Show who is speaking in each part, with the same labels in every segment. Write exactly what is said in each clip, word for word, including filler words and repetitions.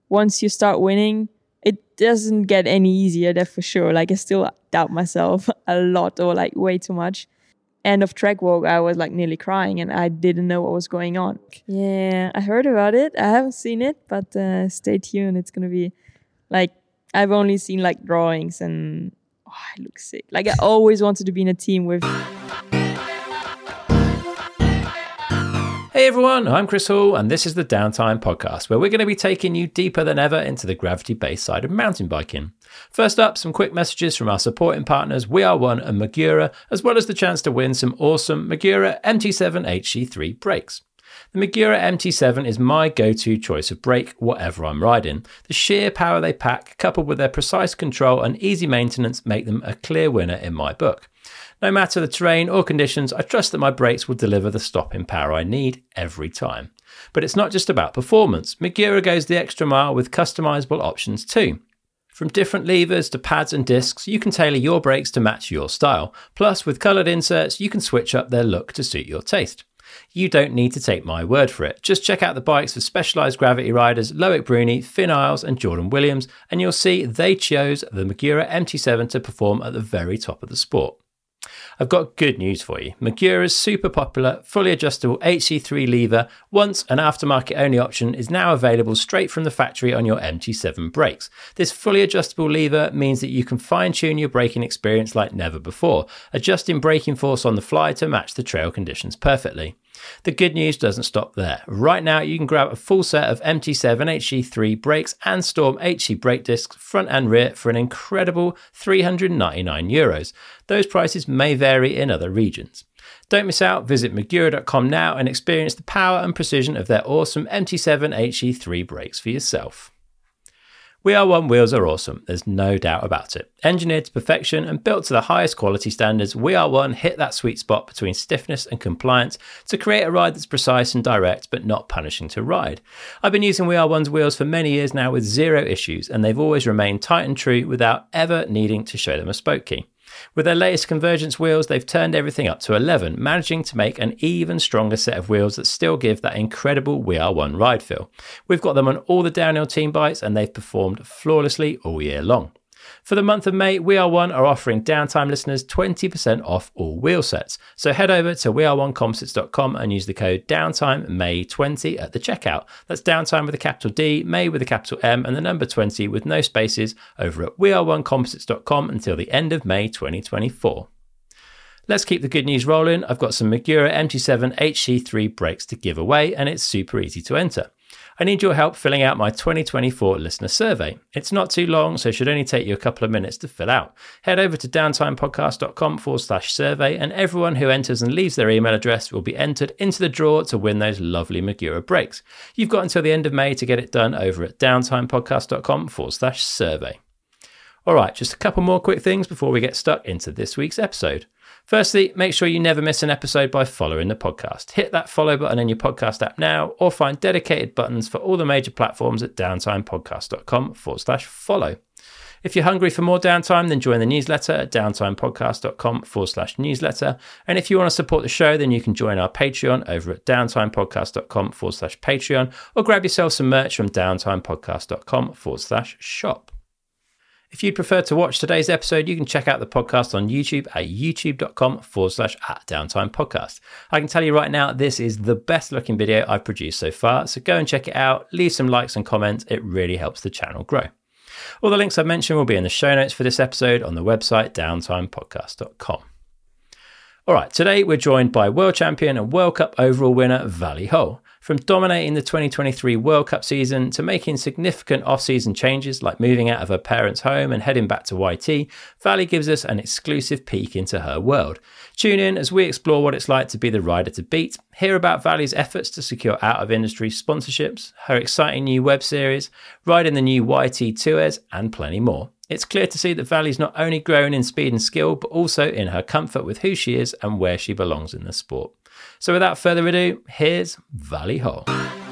Speaker 1: once you start winning, it doesn't get any easier, that's for sure. Like, I still doubt myself a lot, or like way too much. End of track walk, I was like nearly crying and I didn't know what was going on. Yeah, I heard about it. I haven't seen it, but uh, stay tuned. It's going to be like, I've only seen like drawings and oh, it looks sick. Like, I always wanted to be in a team with...
Speaker 2: Hey everyone, I'm Chris Hall and this is the Downtime Podcast, where we're going to be taking you deeper than ever into the gravity-based side of mountain biking. First up, some quick messages from our supporting partners We Are One and Magura, as well as the chance to win some awesome Magura M T seven H C three brakes. The Magura M T seven is my go-to choice of brake, whatever I'm riding. The sheer power they pack, coupled with their precise control and easy maintenance, make them a clear winner in my book. No matter the terrain or conditions, I trust that my brakes will deliver the stopping power I need every time. But it's not just about performance. Magura goes the extra mile with customizable options too. From different levers to pads and discs, you can tailor your brakes to match your style. Plus, with coloured inserts, you can switch up their look to suit your taste. You don't need to take my word for it. Just check out the bikes of Specialized Gravity riders Loic Bruni, Finn Isles and Jordan Williams, and you'll see they chose the Magura M T seven to perform at the very top of the sport. I've got good news for you. Magura's super popular, fully adjustable H C three lever, once an aftermarket only option, is now available straight from the factory on your M T seven brakes. This fully adjustable lever means that you can fine-tune your braking experience like never before, adjusting braking force on the fly to match the trail conditions perfectly. The good news doesn't stop there. Right now, you can grab a full set of M T seven H C three brakes and Storm H C brake discs, front and rear, for an incredible three hundred ninety-nine euros. Those prices may vary in other regions. Don't miss out. Visit Magura dot com now and experience the power and precision of their awesome M T seven H C three brakes for yourself. We Are One wheels are awesome, there's no doubt about it. Engineered to perfection and built to the highest quality standards, We Are One hit that sweet spot between stiffness and compliance to create a ride that's precise and direct but not punishing to ride. I've been using We Are One's wheels for many years now with zero issues, and they've always remained tight and true without ever needing to show them a spoke key. With their latest convergence wheels, they've turned everything up to eleven, managing to make an even stronger set of wheels that still give that incredible We Are One ride feel. We've got them on all the downhill team bikes and they've performed flawlessly all year long. For the month of May, We Are One are offering Downtime listeners twenty percent off all wheel sets. So head over to we are one composites dot com and use the code Downtime May twenty at the checkout. That's Downtime with a capital D, May with a capital M, and the number twenty with no spaces over at we are one composites dot com until the end of May twenty twenty-four. Let's keep the good news rolling. I've got some Magura M T seven H C three brakes to give away, and it's super easy to enter. I need your help filling out my twenty twenty-four listener survey. It's not too long, so it should only take you a couple of minutes to fill out. Head over to downtimepodcast dot com forward slash survey, and everyone who enters and leaves their email address will be entered into the draw to win those lovely Magura brakes. You've got until the end of May to get it done over at downtimepodcast dot com forward slash survey. All right, just a couple more quick things before we get stuck into this week's episode. Firstly, make sure you never miss an episode by following the podcast. Hit that follow button in your podcast app now, or find dedicated buttons for all the major platforms at downtimepodcast dot com forward slash follow. If you're hungry for more downtime, then join the newsletter at downtimepodcast dot com forward slash newsletter. And if you want to support the show, then you can join our Patreon over at downtimepodcast dot com forward slash Patreon, or grab yourself some merch from downtimepodcast dot com forward slash shop. If you'd prefer to watch today's episode, you can check out the podcast on YouTube at youtube dot com forward slash at Downtime Podcast. I can tell you right now, this is the best looking video I've produced so far, so go and check it out, leave some likes and comments, it really helps the channel grow. All the links I've mentioned will be in the show notes for this episode on the website downtimepodcast dot com. All right, today we're joined by world champion and World Cup overall winner Vali Höll. From dominating the twenty twenty-three World Cup season to making significant off-season changes like moving out of her parents' home and heading back to Y T, Vali gives us an exclusive peek into her world. Tune in as we explore what it's like to be the rider to beat, hear about Vali's efforts to secure out-of-industry sponsorships, her exciting new web series, riding the new Y T Tours, and plenty more. It's clear to see that Vali's not only grown in speed and skill, but also in her comfort with who she is and where she belongs in the sport. So without further ado, here's Vali Höll.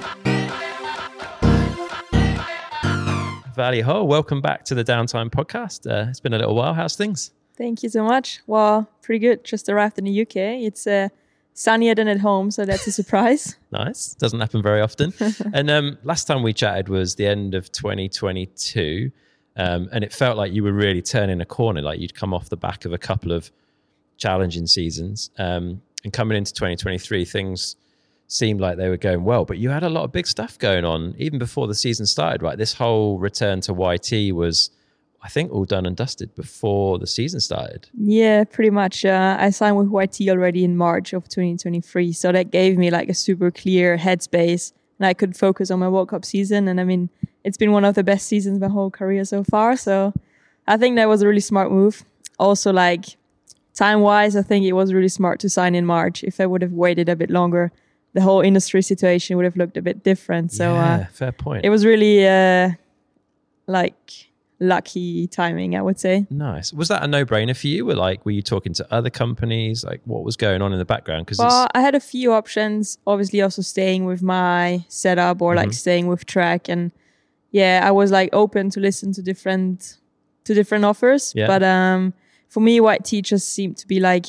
Speaker 2: Vali Höll, welcome back to the Downtime Podcast. Uh, it's been a little while. How's things?
Speaker 1: Thank you so much. Well, pretty good. Just arrived in the U K. It's uh, sunnier than at home, so that's a surprise.
Speaker 2: Nice. Doesn't happen very often. And um, last time we chatted was the end of twenty twenty-two, um, and it felt like you were really turning a corner, like you'd come off the back of a couple of challenging seasons. Um, and coming into twenty twenty-three, things seemed like they were going well, but you had a lot of big stuff going on even before the season started, right? This whole return to Y T was, I think, all done and dusted before the season started.
Speaker 1: Yeah, pretty much. Uh, I signed with Y T already in March of twenty twenty-three. So that gave me like a super clear headspace and I could focus on my World Cup season. And I mean, it's been one of the best seasons my whole career so far. So I think that was a really smart move. Also, like time-wise, I think it was really smart to sign in March. If I would have waited a bit longer, the whole industry situation would have looked a bit different. So
Speaker 2: yeah,
Speaker 1: uh,
Speaker 2: fair point.
Speaker 1: It was really uh, like lucky timing, I would say.
Speaker 2: Nice. Was that a no-brainer for you? Were like, were you talking to other companies? Like, what was going on in the background? Because
Speaker 1: well, I had a few options. Obviously, also staying with my setup or like mm-hmm. staying with track, and yeah, I was like open to listen to different to different offers. Yeah. But um, for me, Y T just seemed to be like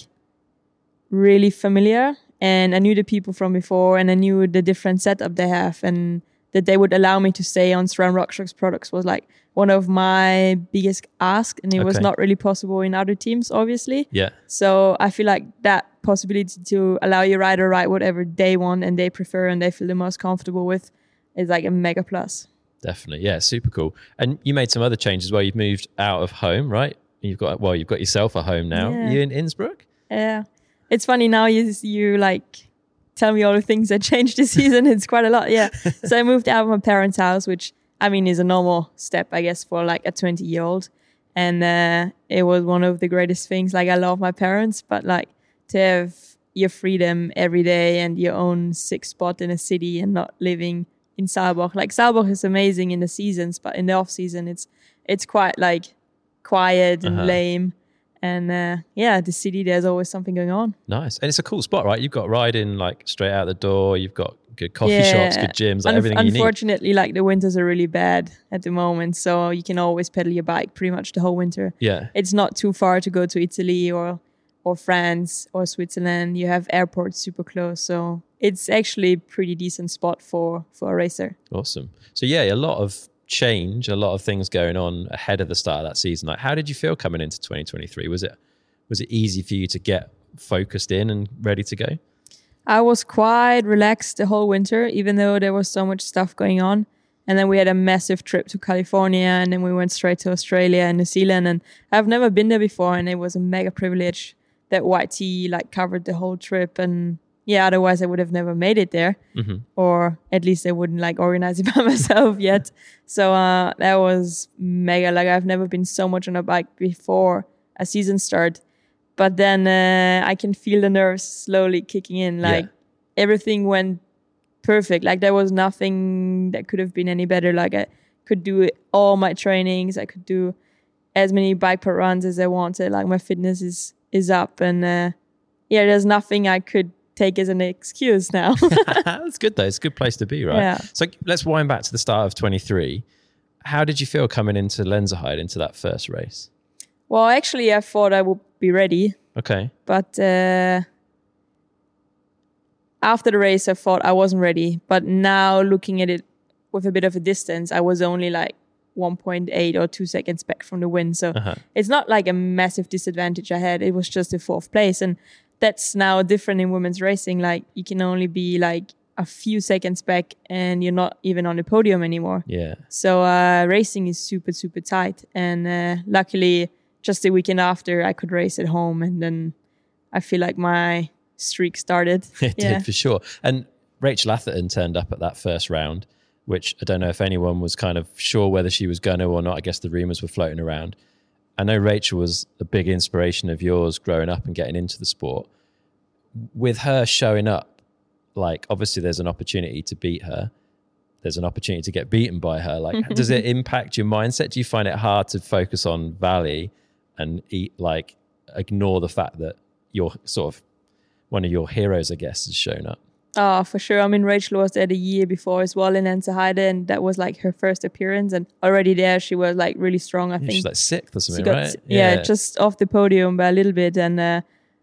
Speaker 1: really familiar. And I knew the people from before and I knew the different setup they have and that they would allow me to stay on SRAM RockShox products was like one of my biggest asks. And it okay. was not really possible in other teams, obviously.
Speaker 2: Yeah.
Speaker 1: So I feel like that possibility to allow your rider ride whatever they want and they prefer and they feel the most comfortable with is like a mega plus.
Speaker 2: Definitely. Yeah, super cool. And you made some other changes where you've moved out of home, right? You've got, well, you've got yourself a home now.
Speaker 1: Yeah.
Speaker 2: Are you in Innsbruck?
Speaker 1: Yeah. It's funny now you you like tell me all the things that changed this season. It's quite a lot, yeah. So I moved out of my parents' house, which I mean is a normal step, I guess, for like a twenty year old. And uh, it was one of the greatest things. Like I love my parents, but like to have your freedom every day and your own sick spot in a city and not living in Saalborg. Like Saalborg is amazing in the seasons, but in the off season, it's it's quite like quiet and uh-huh. lame. And uh, yeah, the city, there's always something going on.
Speaker 2: Nice. And it's a cool spot, right? You've got riding like straight out the door. You've got good coffee yeah. shops, good gyms, like Un- everything you need.
Speaker 1: Unfortunately, like the winters are really bad at the moment. So you can always pedal your bike pretty much the whole winter.
Speaker 2: Yeah.
Speaker 1: It's not too far to go to Italy or or France or Switzerland. You have airports super close. So it's actually a pretty decent spot for, for a racer.
Speaker 2: Awesome. So yeah, a lot of change, a lot of things going on ahead of the start of that season. Like, how did you feel coming into twenty twenty-three? Was it was it easy for you to get focused in and ready to go?
Speaker 1: I was quite relaxed the whole winter, even though there was so much stuff going on. And then we had a massive trip to California, and then we went straight to Australia and New Zealand. And I've never been there before, and it was a mega privilege that Y T like covered the whole trip. And yeah, otherwise I would have never made it there, mm-hmm. or at least I wouldn't like organize it by myself yet. So uh, that was mega. Like I've never been so much on a bike before a season start, but then uh, I can feel the nerves slowly kicking in. Like yeah. everything went perfect. Like there was nothing that could have been any better. Like I could do all my trainings. I could do as many bike pit runs as I wanted. Like my fitness is is up, and uh, yeah, there's nothing I could take as an excuse now.
Speaker 2: That's good though. It's a good place to be, right?
Speaker 1: Yeah.
Speaker 2: So let's wind back to the start of twenty-three. How did you feel coming into Lenzerheide, into that first race?
Speaker 1: Well, actually, I thought I would be ready.
Speaker 2: Okay.
Speaker 1: But uh, after the race, I thought I wasn't ready. But now looking at it with a bit of a distance, I was only like one point eight or two seconds back from the win. So uh-huh. it's not like a massive disadvantage I had. It was just a fourth place. And that's now different in women's racing. Like you can only be like a few seconds back and you're not even on the podium anymore.
Speaker 2: Yeah.
Speaker 1: So uh, racing is super, super tight. And uh, luckily, just the weekend after, I could race at home. And then I feel like my streak started.
Speaker 2: It
Speaker 1: yeah.
Speaker 2: did for sure. And Rachel Atherton turned up at that first round, which I don't know if anyone was kind of sure whether she was going to or not. I guess the rumors were floating around. I know Rachel was a big inspiration of yours growing up and getting into the sport. With her showing up, like obviously there's an opportunity to beat her. There's an opportunity to get beaten by her. Like, does it impact your mindset? Do you find it hard to focus on Vali and eat, like ignore the fact that you're sort of one of your heroes, I guess, has shown up?
Speaker 1: Oh, for sure. I mean, Rachel was there the year before as well in Lenzerheide, and that was like her first appearance. And already there, she was like really strong, I
Speaker 2: yeah,
Speaker 1: think.
Speaker 2: She's like sixth or something,
Speaker 1: got,
Speaker 2: right?
Speaker 1: Yeah, yeah, just off the podium by a little bit. And uh,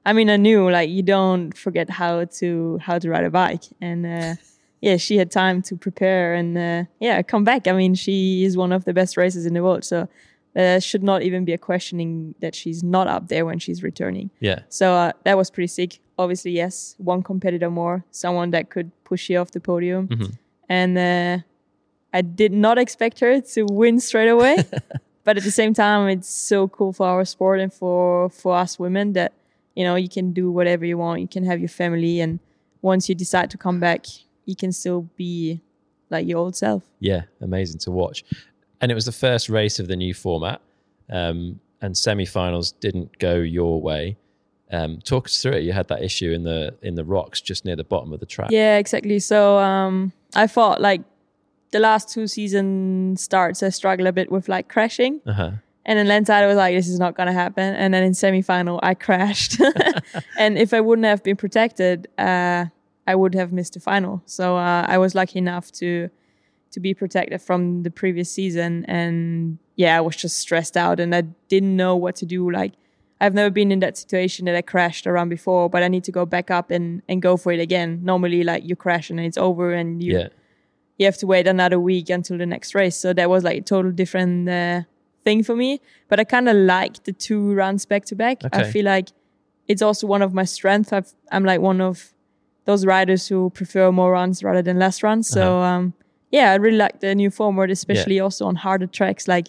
Speaker 1: I mean, I knew like you don't forget how to how to ride a bike, and uh, yeah, she had time to prepare and uh, yeah, come back. I mean, she is one of the best racers in the world, so there should not even be a questioning that she's not up there when she's returning.
Speaker 2: Yeah.
Speaker 1: So uh, that was pretty sick. Obviously, yes, one competitor more, someone that could push you off the podium,
Speaker 2: Mm-hmm.
Speaker 1: and uh, I did not expect her to win straight away. But at the same time, it's so cool for our sport and for for us women that, you know, you can do whatever you want. You can have your family, and once you decide to come back, you can still be like your old self.
Speaker 2: Yeah, amazing to watch. And it was the first race of the new format, um, and semi-finals didn't go your way. Um, talk us through it. You had that issue in the in the rocks just near the bottom of the track.
Speaker 1: Yeah, exactly. So um, I thought like the last two season starts, I struggled a bit with like crashing.
Speaker 2: Uh-huh.
Speaker 1: And then Landside, I was like, this is not going to happen. And then in semi-final, I crashed. And if I wouldn't have been protected, uh, I would have missed the final. So uh, I was lucky enough to to be protected from the previous season. And yeah, I was just stressed out and I didn't know what to do. Like, I've never been in that situation that I crashed around before, but I need to go back up and, and go for it again. Normally, like, you crash and it's over and you,
Speaker 2: yeah.
Speaker 1: you have to wait another week until the next race. So that was like a total different uh, thing for me. But I kind of like the two runs back to back. I feel like it's also one of my strengths. I've, I'm like one of those riders who prefer more runs rather than less runs. So
Speaker 2: uh-huh.
Speaker 1: um, yeah, I really like the new format, especially yeah. also on harder tracks. Like,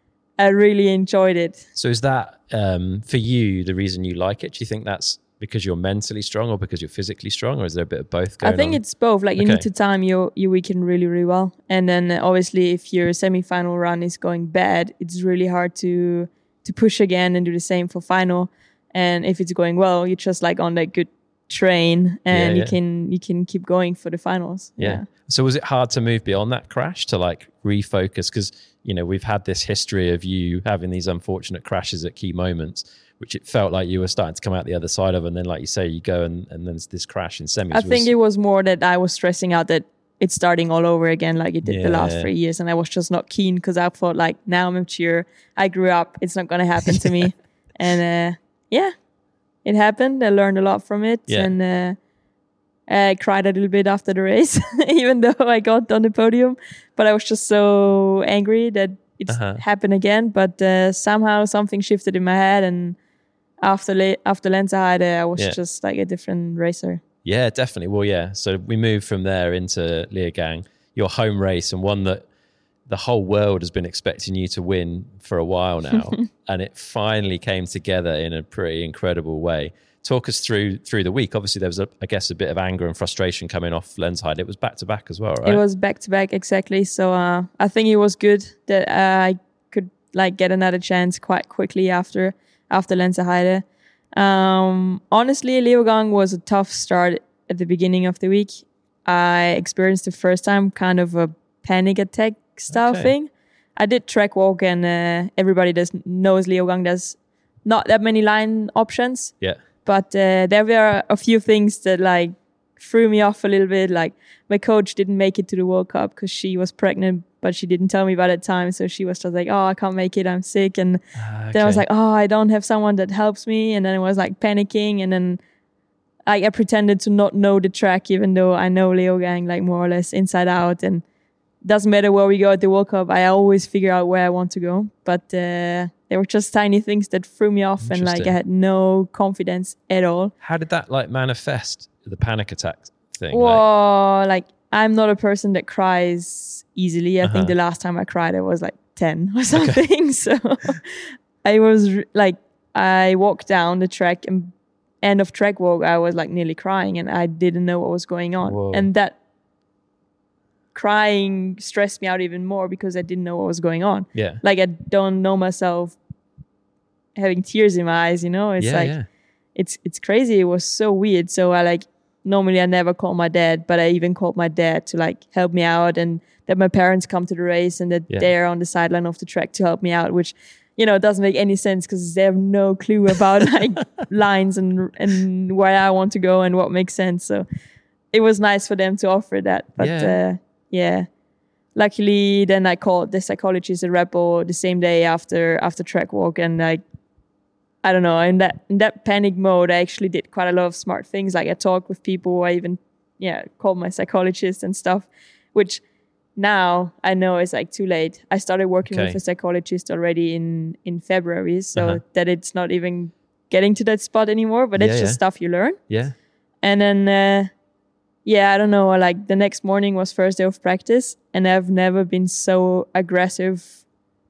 Speaker 1: I really enjoyed it.
Speaker 2: So is that, um, for you, the reason you like it? Do you think that's because you're mentally strong or because you're physically strong, or is there a bit of both going on?
Speaker 1: I think
Speaker 2: on?
Speaker 1: it's both. Like, you
Speaker 2: okay.
Speaker 1: need to time your, your weekend really, really well. And then uh, obviously if your semi-final run is going bad, it's really hard to to push again and do the same for final. And if it's going well, you're just like on that good train and
Speaker 2: yeah,
Speaker 1: you
Speaker 2: yeah.
Speaker 1: can you can keep going for the finals.
Speaker 2: Yeah. yeah. So was it hard to move beyond that crash to like refocus? Because, you know, we've had this history of you having these unfortunate crashes at key moments, which it felt like you were starting to come out the other side of. And then, like you say, you go and, and then it's this crash in semis.
Speaker 1: I think
Speaker 2: was...
Speaker 1: it was more that I was stressing out that it's starting all over again like it did
Speaker 2: yeah.
Speaker 1: the last three years. And I was just not keen because I thought like, now I'm mature. I grew up. It's not going to happen to me. And uh, yeah, it happened. I learned a lot from it.
Speaker 2: Yeah.
Speaker 1: And uh, I cried a little bit after the race, even though I got on the podium. But I was just so angry that it's
Speaker 2: uh-huh.
Speaker 1: happened again. But uh, somehow something shifted in my head. And after la- after Lanzaheide, I was
Speaker 2: yeah.
Speaker 1: just like a different racer.
Speaker 2: Yeah, definitely. Well, yeah. So we moved from there into Leogang, your home race, and one that the whole world has been expecting you to win for a while now. And it finally came together in a pretty incredible way. Talk us through through the week. Obviously, there was, a, I guess, a bit of anger and frustration coming off Lanzaheide. It was back to back as well, right?
Speaker 1: It was back to back, exactly. So uh, I think it was good that uh, I could like get another chance quite quickly after after Lanzaheide. Um, honestly, Leogang was a tough start at the beginning of the week. I experienced the first time kind of a panic attack style
Speaker 2: okay.
Speaker 1: thing. I did track walk, and uh, everybody that knows Leogang, there's not that many line options.
Speaker 2: Yeah.
Speaker 1: But uh, there were a few things that like threw me off a little bit. Like, my coach didn't make it to the World Cup because she was pregnant, but she didn't tell me by that time. So she was just like, oh, I can't make it, I'm sick. And
Speaker 2: uh, okay.
Speaker 1: then I was like, oh, I don't have someone that helps me. And then I was like panicking. And then I, I pretended to not know the track, even though I know Leogang like more or less inside out. And doesn't matter where we go at the World Cup, I always figure out where I want to go. But uh, there were just tiny things that threw me off, and like I had no confidence at all.
Speaker 2: How did that like manifest, the panic attack thing?
Speaker 1: Well, like, like I'm not a person that cries easily. I
Speaker 2: uh-huh.
Speaker 1: think the last time I cried, I was like ten or something.
Speaker 2: Okay.
Speaker 1: So I was like, I walked down the track, and end of track walk, I was like nearly crying, and I didn't know what was going on.
Speaker 2: Whoa.
Speaker 1: And that crying stressed me out even more because I didn't know what was going on.
Speaker 2: Yeah.
Speaker 1: Like, I don't know myself having tears in my eyes, you know? It's
Speaker 2: yeah,
Speaker 1: like,
Speaker 2: yeah.
Speaker 1: it's it's crazy. It was so weird. So I like, normally I never call my dad, but I even called my dad to like help me out, and that my parents come to the race and that
Speaker 2: yeah.
Speaker 1: they're on the sideline of the track to help me out, which, you know, doesn't make any sense because they have no clue about like lines and and where I want to go and what makes sense. So it was nice for them to offer that. But yeah, uh, yeah. Luckily, then I called the psychologist at Red Bull the same day after after track walk, and like I don't know, in that in that panic mode, I actually did quite a lot of smart things. Like I talked with people, I even yeah called my psychologist and stuff, which now I know it's like too late. I started working
Speaker 2: Okay.
Speaker 1: with a psychologist already in in February, so
Speaker 2: Uh-huh.
Speaker 1: that it's not even getting to that spot anymore. But it's
Speaker 2: Yeah,
Speaker 1: just
Speaker 2: yeah.
Speaker 1: stuff you learn.
Speaker 2: Yeah.
Speaker 1: And then uh, yeah, I don't know. Like the next morning was first day of practice, and I've never been so aggressive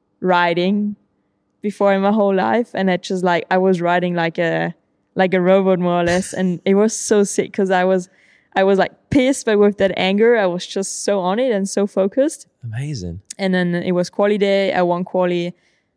Speaker 1: riding before in my whole life. And it's just like I was riding like a like a robot more or less, and it was so sick because I was I was like pissed, but with that anger, I was just so on it and so focused.
Speaker 2: Amazing.
Speaker 1: And then it was quali day. I won quali,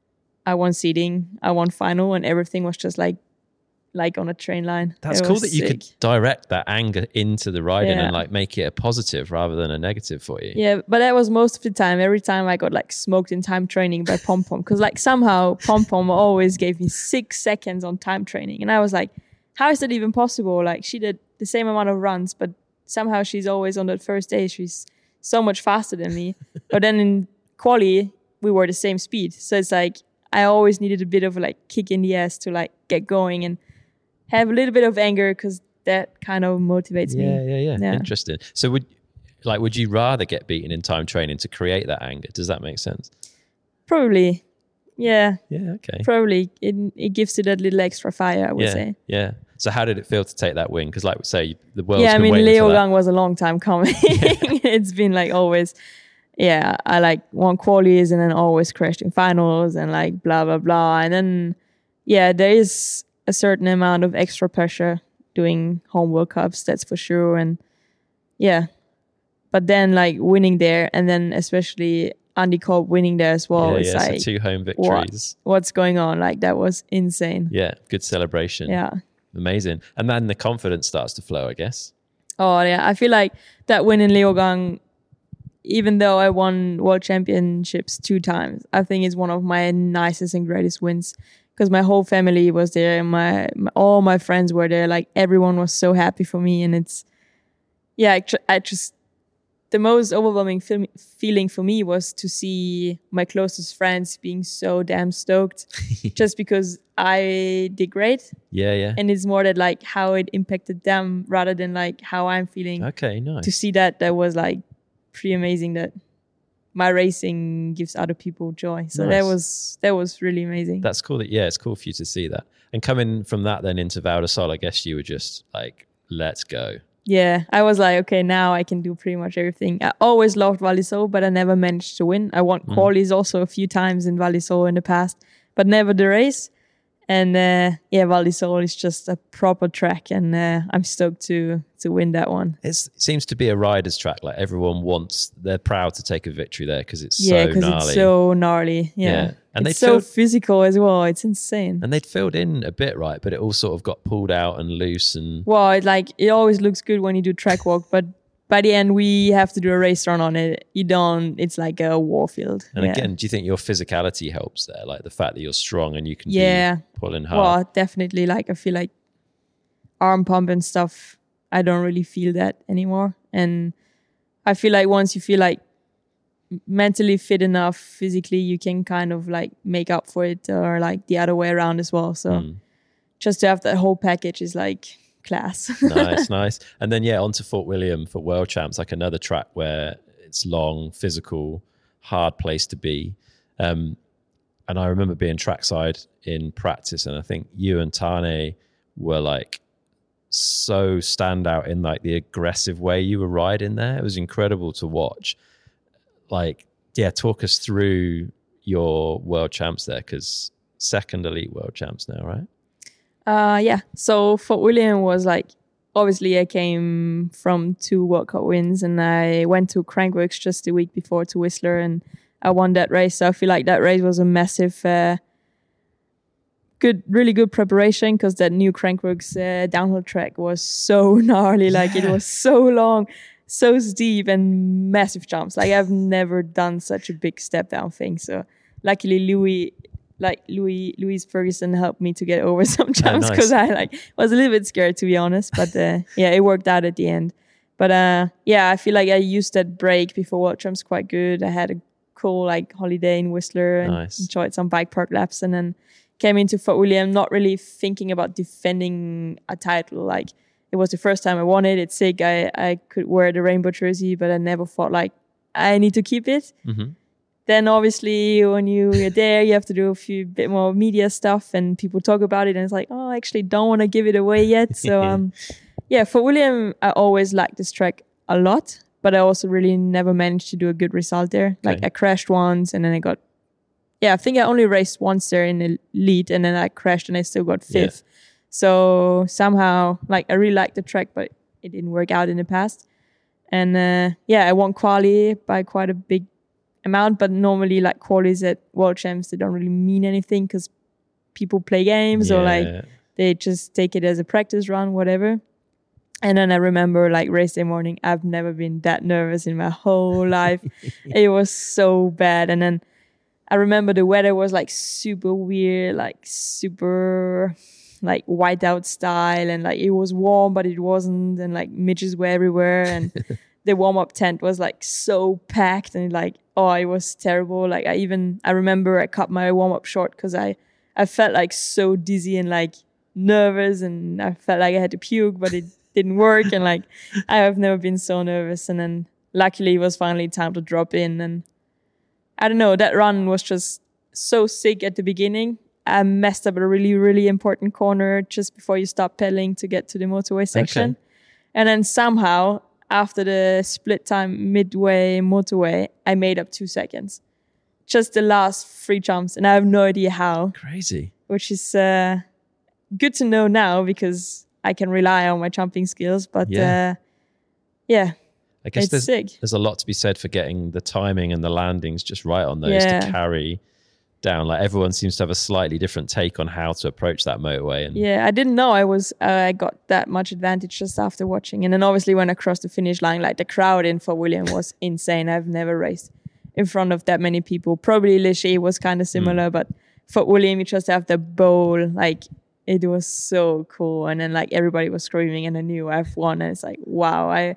Speaker 1: I won seating, I won final, and everything was just like like on a train line.
Speaker 2: That's
Speaker 1: It
Speaker 2: cool
Speaker 1: was
Speaker 2: that you
Speaker 1: sick.
Speaker 2: could direct that anger into the riding
Speaker 1: Yeah.
Speaker 2: and like make it a positive rather than a negative for you.
Speaker 1: Yeah, but that was most of the time. Every time I got like smoked in time training by Pom Pom, because like somehow Pom Pom always gave me six seconds on time training, and I was like, how is that even possible? Like she did the same amount of runs, but somehow she's always on that first day. She's so much faster than me. But then in quali, we were the same speed, so it's like I always needed a bit of like kick in the ass to like get going and have a little bit of anger, because that kind of motivates
Speaker 2: Yeah,
Speaker 1: me.
Speaker 2: yeah, yeah,
Speaker 1: Yeah.
Speaker 2: Interesting. So would like would you rather get beaten in time training to create that anger? Does that make sense?
Speaker 1: Probably, yeah.
Speaker 2: Yeah, okay.
Speaker 1: Probably it it gives it that little extra fire, I would
Speaker 2: yeah,
Speaker 1: say.
Speaker 2: yeah. So how did it feel to take that win? Because like we say, the world's
Speaker 1: Yeah, I
Speaker 2: been
Speaker 1: mean,
Speaker 2: waiting for that.
Speaker 1: Leogang was a long time coming. It's been like always, yeah, I like won qualies and then always crashed in finals and like blah, blah, blah. And then, yeah, there is a certain amount of extra pressure doing home World Cups, that's for sure. And yeah, but then like winning there, and then especially Andy Kolb winning there as well.
Speaker 2: yeah,
Speaker 1: it's
Speaker 2: yeah.
Speaker 1: like,
Speaker 2: So two home
Speaker 1: what,
Speaker 2: victories.
Speaker 1: what's going on? Like that was insane.
Speaker 2: Yeah, good celebration.
Speaker 1: Yeah.
Speaker 2: Amazing. And then the confidence starts to flow, I guess.
Speaker 1: Oh yeah, I feel like that win in Leogang, even though I won world championships two times, I think it's one of my nicest and greatest wins, because my whole family was there, and my, my all my friends were there. Like everyone was so happy for me, and it's yeah, I, tr- I just the most overwhelming feel- feeling for me was to see my closest friends being so damn stoked, just because I did great.
Speaker 2: Yeah, yeah.
Speaker 1: And it's more that like how it impacted them rather than like how I'm feeling.
Speaker 2: Okay, nice.
Speaker 1: To see that, that was like pretty amazing, that my racing gives other people joy. So
Speaker 2: Nice.
Speaker 1: that was that was really amazing.
Speaker 2: That's cool. That yeah, it's cool for you to see that. And coming from that then into Val di Sole, I guess you were just like, let's go.
Speaker 1: Yeah, I was like, okay, now I can do pretty much everything. I always loved Val di Sole, but I never managed to win. I won
Speaker 2: Mm.
Speaker 1: qualies also a few times in Val di Sole in the past, but never the race. And uh, yeah, Val di Sole is just a proper track, and uh, I'm stoked to to win that one.
Speaker 2: It's, it seems to be a rider's track. Like everyone wants, they're proud to take a victory there because it's
Speaker 1: Yeah,
Speaker 2: so
Speaker 1: because
Speaker 2: gnarly.
Speaker 1: it's so gnarly. Yeah,
Speaker 2: Yeah. And
Speaker 1: it's
Speaker 2: they
Speaker 1: so
Speaker 2: filled-
Speaker 1: physical as well. It's insane.
Speaker 2: and they'd filled in a bit, right? But it all sort of got pulled out and loose. And
Speaker 1: Well, it like it always looks good when you do track walk, but by the end we have to do a race run on it. You don't. It's like a war field.
Speaker 2: and
Speaker 1: yeah.
Speaker 2: again, do you think your physicality helps there? Like the fact that you're strong and you can
Speaker 1: Yeah.
Speaker 2: be pulling hard.
Speaker 1: Well, definitely. Like I feel like arm pump and stuff, I don't really feel that anymore. And I feel like once you feel like mentally fit enough physically, you can kind of like make up for it, or like the other way around as well. So
Speaker 2: Mm.
Speaker 1: just to have that whole package is like class.
Speaker 2: Nice, nice. And then, yeah, on to Fort William for World Champs, like another track where it's long, physical, hard place to be. Um, and I remember being trackside in practice, and I think you and Tane were like so standout in like the aggressive way you were riding there. It was incredible to watch. Like, yeah, talk us through your World Champs there, because second elite World Champs now, right?
Speaker 1: Uh, yeah. So Fort William was like, obviously I came from two World Cup wins, and I went to Crankworx just the week before to Whistler, and I won that race. So I feel like that race was a massive, uh, good, really good preparation, because that new Crankworx uh, downhill track was so gnarly. Like it was so long, so steep, and massive jumps. Like I've never done such a big step down thing. So luckily Louis, like Louis, Louise Ferguson helped me to get over some jumps, because
Speaker 2: nice.
Speaker 1: I like was a little bit scared, to be honest. But uh, yeah, it worked out at the end. But uh, yeah, I feel like I used that break before World Champs quite good. I had a cool like holiday in Whistler and
Speaker 2: Nice.
Speaker 1: enjoyed some bike park laps, and then came into Fort William not really thinking about defending a title. Like, it was the first time I won it. It's sick. I, I could wear the rainbow jersey, but I never thought like I need to keep it.
Speaker 2: Mm-hmm.
Speaker 1: Then obviously when you, you're there, you have to do a few bit more media stuff and people talk about it and it's like, oh, I actually don't want to give it away yet. So um, yeah, for William, I always liked this track a lot, but I also really never managed to do a good result there.
Speaker 2: Okay.
Speaker 1: Like I crashed once and then I got, yeah, I think I only raced once there in the lead and then I crashed and I still got fifth. Yeah. So somehow, like I really liked the track, but it didn't work out in the past. And uh, yeah, I won quali by quite a big amount, but normally like qualis at World Champs, they don't really mean anything because people play games yeah. or like they just take it as a practice run, whatever. And then I remember like race day morning, I've never been that nervous in my whole life. It was so bad. And then I remember the weather was like super weird, like super like whiteout style, and like it was warm but it wasn't, and like midges were everywhere, and the warm-up tent was like so packed, and like oh it was terrible. Like I even I remember I cut my warm-up short because I I felt like so dizzy and like nervous, and I felt like I had to puke, but it didn't work. And like I have never been so nervous. And then luckily it was finally time to drop in, and I don't know, that run was just so sick at the beginning. I messed up a really, really important corner just before you stop pedaling to get to the motorway section. Okay. And then somehow, after the split time midway motorway, I made up two seconds. Just the last three jumps. And I have no idea how.
Speaker 2: Crazy.
Speaker 1: Which is uh, good to know now because I can rely on my jumping skills. But yeah, uh, yeah
Speaker 2: I guess
Speaker 1: it's
Speaker 2: there's,
Speaker 1: sick.
Speaker 2: There's a lot to be said for getting the timing and the landings just right on those yeah. to carry down. Like everyone seems to have a slightly different take on how to approach that motorway. And
Speaker 1: yeah, I didn't know I was uh, I got that much advantage just after watching. And then obviously when I crossed the finish line, like the crowd in Fort William was insane. I've never raced in front of that many people. Probably Ligier was kind of similar, mm. but Fort William, you just have the bowl. Like it was so cool. And then like everybody was screaming, and I knew I've won. And it's like, wow, I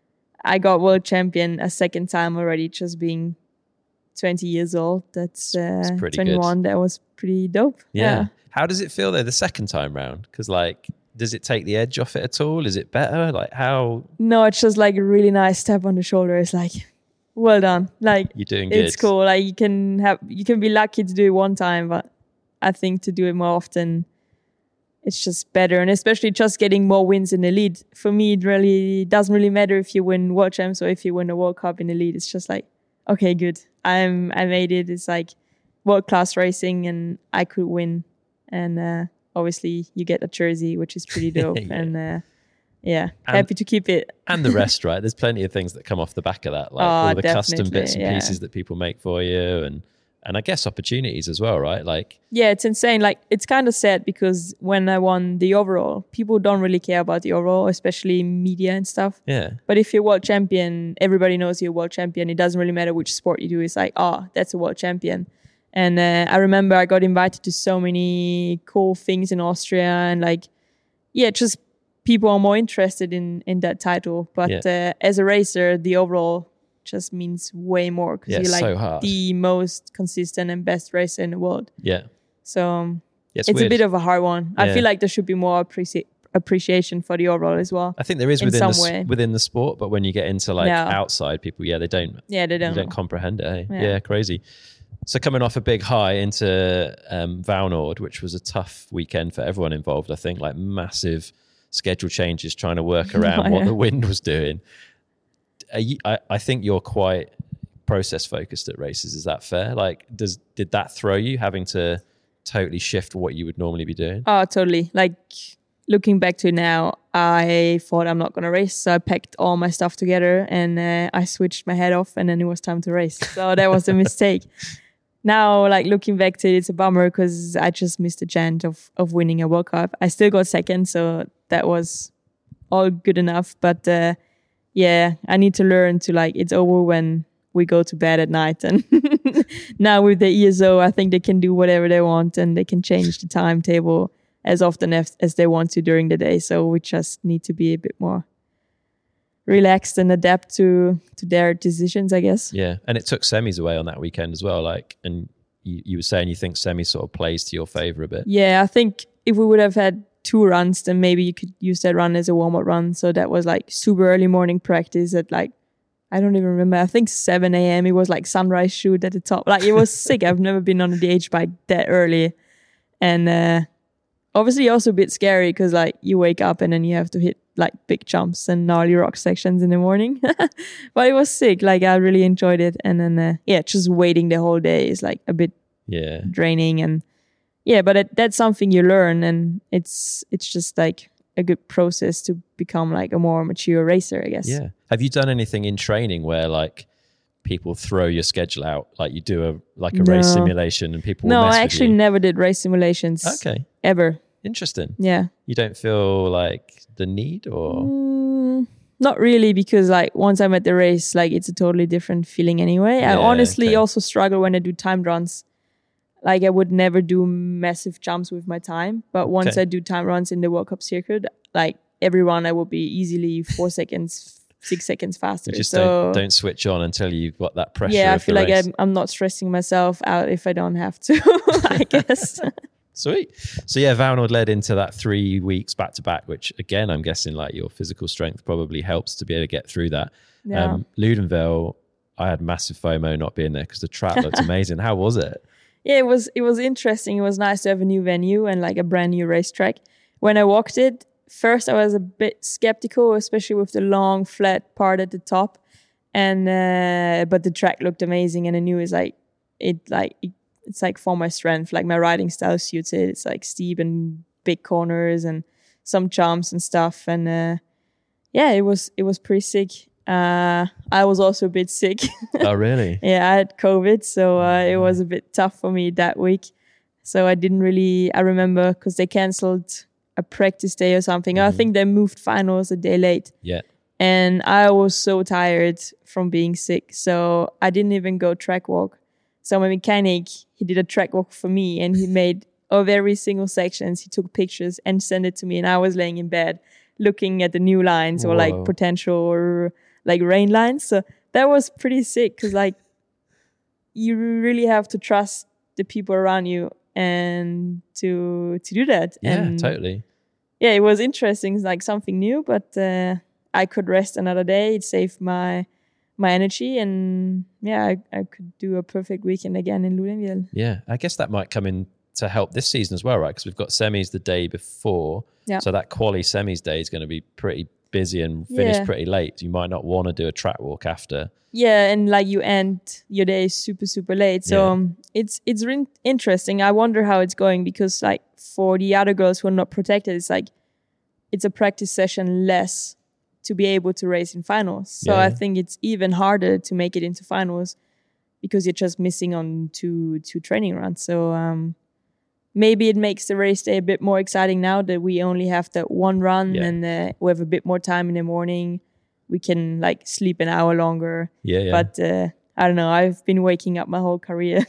Speaker 1: I got world champion a second time already, just being twenty years old. That's uh, twenty-one. Good. That was pretty dope.
Speaker 2: Yeah.
Speaker 1: yeah.
Speaker 2: How does it feel though the second time round? Because like, does it take the edge off it at all? Is it better? Like how?
Speaker 1: No, it's just like a really nice tap on the shoulder. It's like, well done. Like
Speaker 2: you're doing good.
Speaker 1: It's cool. Like you can have, you can be lucky to do it one time, but I think to do it more often, it's just better. And especially just getting more wins in the lead. For me, it really doesn't really matter if you win World Champs or if you win a World Cup in the lead. It's just like, okay, good. I'm I made it. It's like world class racing, and I could win. And uh, obviously, you get a jersey, which is pretty dope. yeah. And uh, yeah, and, happy to keep it.
Speaker 2: And the rest, right? There's plenty of things that come off the back of that, like oh, all the custom bits and yeah. pieces that people make for you, and and I guess opportunities as well, right? Like
Speaker 1: yeah, it's insane. Like it's kind of sad because when I won the overall, people don't really care about the overall, especially media and stuff.
Speaker 2: Yeah.
Speaker 1: But if you're world champion, everybody knows you're world champion. It doesn't really matter which sport you do. It's like, oh, that's a world champion. And uh, I remember I got invited to so many cool things in Austria, and like, yeah, just people are more interested in in that title. But yeah. uh, as a racer, the overall just means way more because
Speaker 2: yeah,
Speaker 1: you're like
Speaker 2: so
Speaker 1: the most consistent and best racer in the world.
Speaker 2: Yeah.
Speaker 1: So um,
Speaker 2: yeah, it's,
Speaker 1: it's
Speaker 2: a
Speaker 1: bit of a hard one.
Speaker 2: Yeah.
Speaker 1: I feel like there should be more appreci- appreciation for the overall as well.
Speaker 2: I think there is within the, way. within the sport, but when you get into like
Speaker 1: no.
Speaker 2: outside people, yeah, they don't.
Speaker 1: Yeah, they don't.
Speaker 2: They don't comprehend it. Eh?
Speaker 1: Yeah.
Speaker 2: yeah, crazy. So coming off a big high into um, Valnord, which was a tough weekend for everyone involved, I think, like massive schedule changes, trying to work around oh, what yeah. the wind was doing. You, I, I think you're quite process focused at races. Is that fair? Like, does did that throw you having to totally shift what you would normally be doing?
Speaker 1: Oh, totally. Like looking back to it now, I thought I'm not going to race. So I packed all my stuff together and uh, I switched my head off, and then it was time to race. So that was a mistake. Now, like looking back to it, it's a bummer because I just missed the chance of, of winning a World Cup. I still got second, so that was all good enough. But uh, yeah, I need to learn to like, it's over when we go to bed at night. And now with the E S O, I think they can do whatever they want and they can change the timetable as often as, as they want to during the day. So we just need to be a bit more relaxed and adapt to to their decisions, I guess.
Speaker 2: Yeah, and it took semis away on that weekend as well. Like, and you, you were saying you think semi sort of plays to your favor a bit.
Speaker 1: Yeah, I think if we would have had two runs, then maybe you could use that run as a warm-up run. So that was like super early morning practice at like, I don't even remember, I think seven a.m. It was like sunrise shoot at the top. Like it was sick. I've never been on a D H bike that early. And uh, obviously also a bit scary because like you wake up and then you have to hit like big jumps and gnarly rock sections in the morning. But it was sick. Like I really enjoyed it. And then, uh, yeah, just waiting the whole day is like a bit
Speaker 2: yeah
Speaker 1: draining. And yeah, but it, that's something you learn. And it's it's just like a good process to become like a more mature racer, I guess.
Speaker 2: Yeah. Have you done anything in training where like people throw your schedule out, like you do a like a
Speaker 1: No.
Speaker 2: race simulation and people
Speaker 1: No,
Speaker 2: will mess
Speaker 1: I
Speaker 2: with
Speaker 1: actually
Speaker 2: you?
Speaker 1: never did race simulations.
Speaker 2: Okay,
Speaker 1: Ever.
Speaker 2: interesting.
Speaker 1: Yeah.
Speaker 2: You don't feel like the need, or
Speaker 1: Mm, not really, because like once I'm at the race, like it's a totally different feeling anyway. I
Speaker 2: Yeah,
Speaker 1: honestly
Speaker 2: okay.
Speaker 1: also struggle when I do timed runs. Like I would never do massive jumps with my time, but once
Speaker 2: Okay.
Speaker 1: I do time runs in the World Cup circuit, like every run I will be easily four seconds, six seconds faster.
Speaker 2: you just
Speaker 1: so
Speaker 2: don't don't switch on until you've got that pressure?
Speaker 1: yeah, I
Speaker 2: of
Speaker 1: feel
Speaker 2: the
Speaker 1: like
Speaker 2: race.
Speaker 1: I'm, I'm not stressing myself out if I don't have to, I guess.
Speaker 2: Sweet. So yeah, Valnord led into that three weeks back to back, which again, I'm guessing like your physical strength probably helps to be able to get through that.
Speaker 1: Yeah.
Speaker 2: Um, Ludenville, I had massive FOMO not being there because the track looked amazing. How was it?
Speaker 1: Yeah, it was it was interesting. It was nice to have a new venue and like a brand new racetrack. When I walked it, first I was a bit skeptical, especially with the long flat part at the top. And uh, but the track looked amazing, and I knew it's like it like it, it's like for my strength. Like my riding style suits it. It's like steep and big corners and some jumps and stuff. And uh, yeah, it was it was pretty sick. Uh, I was also a bit sick.
Speaker 2: Oh, really?
Speaker 1: Yeah, I had COVID, so uh, it was a bit tough for me that week. So I didn't really, I remember because they cancelled a practice day or something. I think they moved finals a day late.
Speaker 2: Yeah.
Speaker 1: And I was so tired from being sick. So I didn't even go track walk. So my mechanic, he did a track walk for me and he made of every single sections. He took pictures and sent it to me. And I was laying in bed looking at the new lines or like
Speaker 2: Whoa.
Speaker 1: potential or like rain lines. So that was pretty sick because like you really have to trust the people around you and to to do that.
Speaker 2: Yeah,
Speaker 1: and
Speaker 2: totally.
Speaker 1: yeah, it was interesting. It's like something new, but uh, I could rest another day. It saved my my energy, and yeah, I, I could do a perfect weekend again in Ludenville.
Speaker 2: Yeah, I guess that might come in to help this season as well, right? Because we've got semis the day before.
Speaker 1: Yeah.
Speaker 2: So that quali semis day is going to be pretty busy and finish
Speaker 1: Yeah.
Speaker 2: pretty late. You might not want to do a track walk after.
Speaker 1: Yeah, and like you end your day super super late, so
Speaker 2: Yeah.
Speaker 1: um, it's it's really interesting. I wonder how it's going because like for the other girls who are not protected, it's like it's a practice session less to be able to race in finals. So
Speaker 2: Yeah.
Speaker 1: I think it's even harder to make it into finals because you're just missing on two two training runs. So um, maybe it makes the race day a bit more exciting now that we only have that one run
Speaker 2: Yeah.
Speaker 1: and uh, we have a bit more time in the morning. We can like sleep an hour longer.
Speaker 2: Yeah, yeah.
Speaker 1: But uh, I don't know. I've been waking up my whole career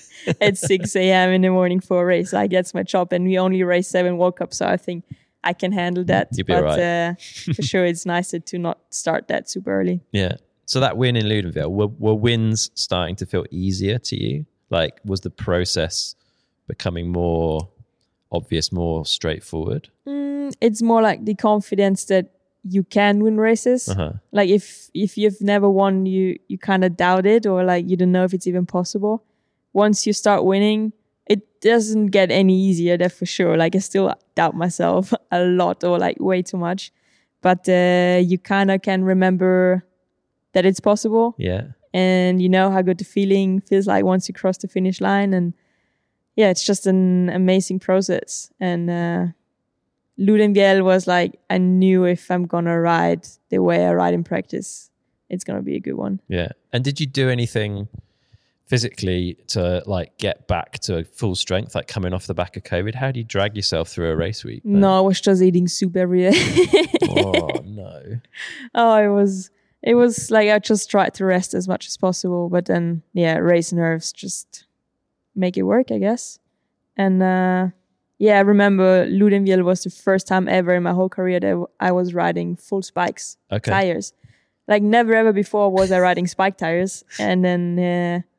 Speaker 1: at six a.m. in the morning for a race. Like that's my job, and we only race seven World Cups, so I think I can handle that.
Speaker 2: You'll be
Speaker 1: but
Speaker 2: all right.
Speaker 1: uh, for sure, it's nicer to not start that super early.
Speaker 2: Yeah. So that win in Ludenville, were, were wins starting to feel easier to you? Like, was the process becoming more obvious, more straightforward?
Speaker 1: Mm, it's more like the confidence that you can win races.
Speaker 2: Uh-huh.
Speaker 1: Like if if you've never won, you you kind of doubt it, or like you don't know if it's even possible. Once you start winning, it doesn't get any easier. That's for sure. Like I still doubt myself a lot, or like way too much. But uh, you kind of can remember that it's possible,
Speaker 2: Yeah.
Speaker 1: and you know how good the feeling feels like once you cross the finish line. And yeah, it's just an amazing process. And uh, Ludenville was like, I knew if I'm gonna ride the way I ride in practice, it's gonna be a good one.
Speaker 2: Yeah. And did you do anything physically to like get back to full strength, like coming off the back of COVID? How do you drag yourself through a race week? then?
Speaker 1: No, I was just eating soup every day.
Speaker 2: Oh, no.
Speaker 1: Oh, it was it was like I just tried to rest as much as possible, but then yeah, race nerves just make it work, I guess. And uh, yeah, I remember Ludenville was the first time ever in my whole career that I was riding full spikes
Speaker 2: Okay.
Speaker 1: tires. Like never ever before was I riding spike tires. And then uh,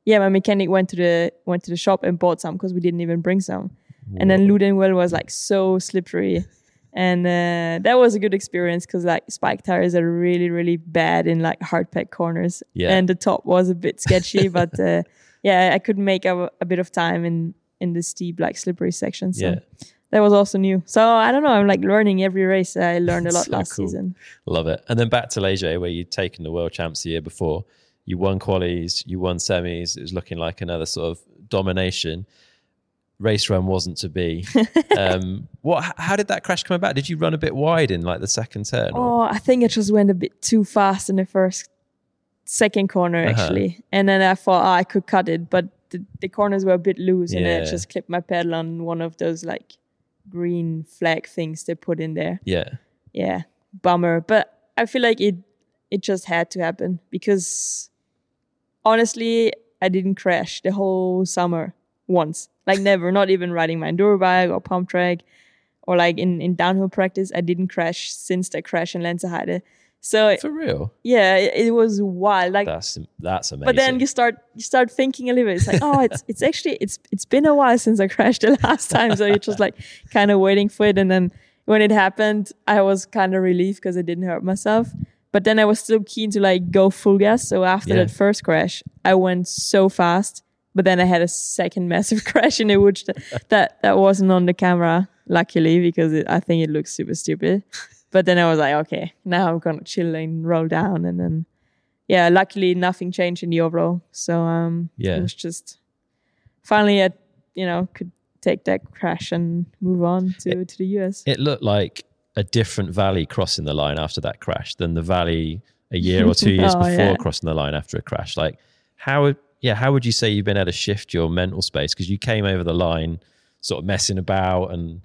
Speaker 1: yeah, my mechanic went to the went to the shop and bought some because we didn't even bring some. Whoa. And then Ludenwell was like so slippery. And uh, that was a good experience because like spike tires are really, really bad in like hard pack corners.
Speaker 2: Yeah.
Speaker 1: And the top was a bit sketchy, but uh, yeah, I could make a, a bit of time in, in the steep, like slippery section. So yeah. That was also new. So I don't know, I'm like learning every race. I learned a lot so last cool. season.
Speaker 2: Love it. And then back to Léger, where you'd taken the world champs the year before. You won qualies, you won semis. It was looking like another sort of domination. Race run wasn't to be. Um, what? How did that crash come about? Did you run a bit wide in like the second turn?
Speaker 1: Oh, or? I think it just went a bit too fast in the first, second corner actually. Uh-huh. And then I thought oh, I could cut it, but the, the corners were a bit loose, yeah. and I just clipped my pedal on one of those like green flag things they put in there.
Speaker 2: Yeah,
Speaker 1: yeah, bummer. But I feel like it it just had to happen because honestly, I didn't crash the whole summer once. Like never, not even riding my enduro bike or pump track or like in, in downhill practice. I didn't crash since the crash in Lenzerheide. So
Speaker 2: for real?
Speaker 1: Yeah, it, it was wild. Like
Speaker 2: that's that's amazing.
Speaker 1: But then you start you start thinking a little bit. It's like, oh, it's it's actually it's it's been a while since I crashed the last time. So you're just like kind of waiting for it. And then when it happened, I was kind of relieved because I didn't hurt myself. But then I was still keen to like go full gas. So after yeah. that first crash, I went so fast. But then I had a second massive crash in it, which th- that that wasn't on the camera, luckily, because it, I think it looks super stupid. But then I was like, okay, now I'm gonna chill and roll down, and then yeah, luckily nothing changed in the overall. So um,
Speaker 2: yeah,
Speaker 1: it was just finally I, you know, could take that crash and move on to
Speaker 2: it,
Speaker 1: to the U S.
Speaker 2: It looked like a different valley crossing the line after that crash than the valley a year or two years oh, before yeah. crossing the line after a crash. Like how. Yeah, how would you say you've been able to shift your mental space? Because you came over the line sort of messing about and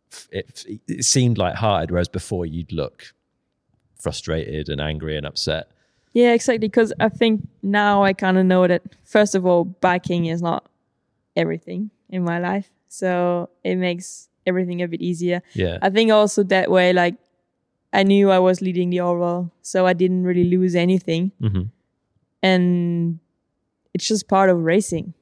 Speaker 2: it, it seemed lighthearted, whereas before you'd look frustrated and angry and upset.
Speaker 1: Yeah, exactly. Because I think now I kind of know that, first of all, biking is not everything in my life. So it makes everything a bit easier.
Speaker 2: Yeah.
Speaker 1: I think also that way, like, I knew I was leading the overall, so I didn't really lose anything.
Speaker 2: Mm-hmm.
Speaker 1: And it's just part of racing.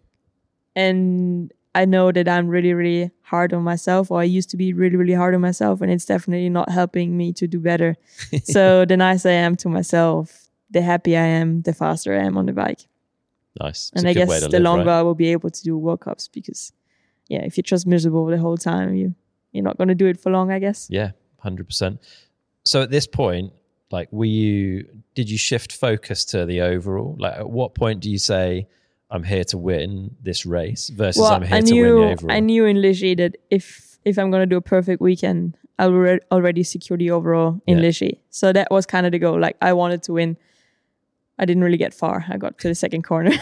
Speaker 1: And I know that I'm really, really hard on myself, or I used to be really, really hard on myself, and it's definitely not helping me to do better. So the nicer I am to myself, the happier I am, the faster I am on the bike.
Speaker 2: Nice. It's
Speaker 1: and I guess the
Speaker 2: live,
Speaker 1: longer
Speaker 2: right?
Speaker 1: I will be able to do World Cups, because yeah, if you're just miserable the whole time, you, you're not going to do it for long, I guess.
Speaker 2: Yeah, one hundred percent. So at this point, like, were you, did you shift focus to the overall? Like, at what point do you say, I'm here to win this race versus
Speaker 1: well,
Speaker 2: I'm here
Speaker 1: I
Speaker 2: to
Speaker 1: knew,
Speaker 2: win the overall?
Speaker 1: I knew in Léger that if if I'm going to do a perfect weekend, I'll re- already secure the overall in yeah. Léger. So that was kind of the goal. Like, I wanted to win. I didn't really get far. I got to the second corner.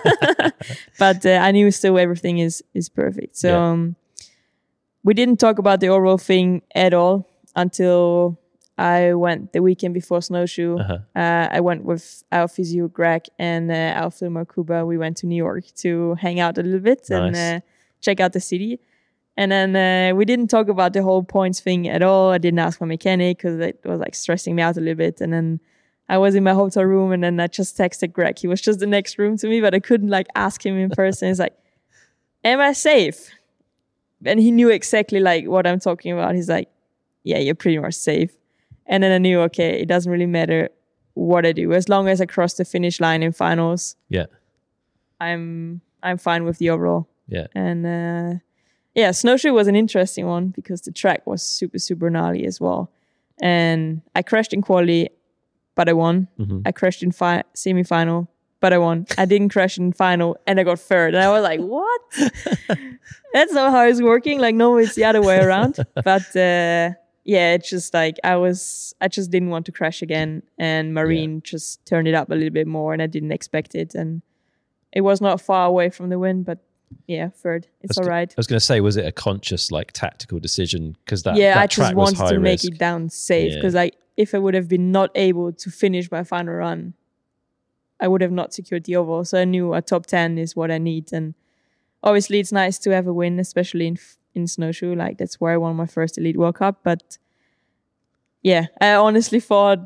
Speaker 1: But uh, I knew still everything is, is perfect. So yeah. um, we didn't talk about the overall thing at all until I went the weekend before Snowshoe.
Speaker 2: Uh-huh.
Speaker 1: Uh, I went with our physio Greg and uh, our filmer Kuba. We went to New York to hang out a little bit
Speaker 2: nice.
Speaker 1: and uh, check out the city. And then uh, we didn't talk about the whole points thing at all. I didn't ask my mechanic because it was like stressing me out a little bit. And then I was in my hotel room and then I just texted Greg. He was just the next room to me, but I couldn't like ask him in person. He's like, am I safe? And he knew exactly like what I'm talking about. He's like, yeah, you're pretty much safe. And then I knew, okay, it doesn't really matter what I do. As long as I cross the finish line in finals,
Speaker 2: yeah, I'm
Speaker 1: I'm fine with the overall.
Speaker 2: Yeah.
Speaker 1: And uh, yeah, Snowshoe was an interesting one because the track was super, super gnarly as well. And I crashed in quali, but I won.
Speaker 2: Mm-hmm.
Speaker 1: I crashed in fi- semi-final, but I won. I didn't crash in final, and I got third. And I was like, what? That's not how it's working. Like, no, it's the other way around. But uh, yeah, it's just like I was, I just didn't want to crash again. And Marine yeah. just turned it up a little bit more, and I didn't expect it. And it was not far away from the win, but yeah, third. It's all right.
Speaker 2: I was going to say, was it a conscious, like, tactical decision? Because that
Speaker 1: yeah,
Speaker 2: that
Speaker 1: I just
Speaker 2: track was
Speaker 1: wanted
Speaker 2: high
Speaker 1: to
Speaker 2: risk.
Speaker 1: make it down safe. Because
Speaker 2: yeah.
Speaker 1: like, if I would have been not able to finish my final run, I would have not secured the overall. So I knew a top ten is what I need. And obviously, it's nice to have a win, especially in in Snowshoe. Like, that's where I won my first Elite World Cup. But yeah, I honestly thought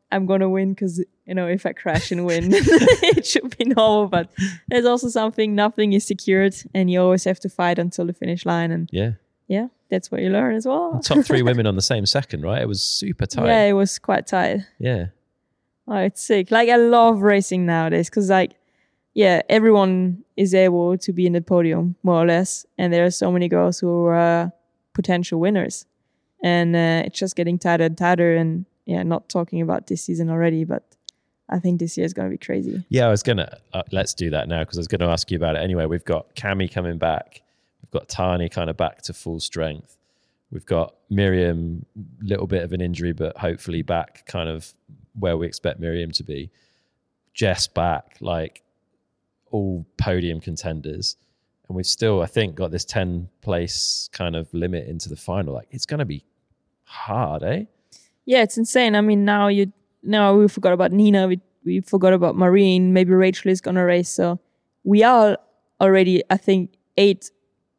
Speaker 1: I'm going to win because, you know, if I crash and win, it should be normal. But there's also something, nothing is secured and you always have to fight until the finish line. And
Speaker 2: yeah,
Speaker 1: yeah, that's what you learn as well.
Speaker 2: And top three women on the same second, right? It was super tight.
Speaker 1: Yeah, it was quite tight.
Speaker 2: Yeah.
Speaker 1: Oh, it's sick. Like, I love racing nowadays because, like, yeah, everyone is able to be in the podium, more or less. And there are so many girls who are uh, potential winners. And uh, it's just getting tighter and tighter. And, yeah, not talking about this season already, but I think this year is going to be crazy.
Speaker 2: Yeah, I was going to, uh, let's do that now because I was going to ask you about it anyway. We've got Cami coming back. We've got Tani kind of back to full strength. We've got Miriam, little bit of an injury, but hopefully back kind of where we expect Miriam to be. Jess back, like all podium contenders. And we've still, I think, got this ten place kind of limit into the final. Like, it's going to be hard, eh?
Speaker 1: Yeah, it's insane. I mean, now you now we forgot about Nina. We we forgot about Marine. Maybe Rachel is going to race. So we are already, I think, eight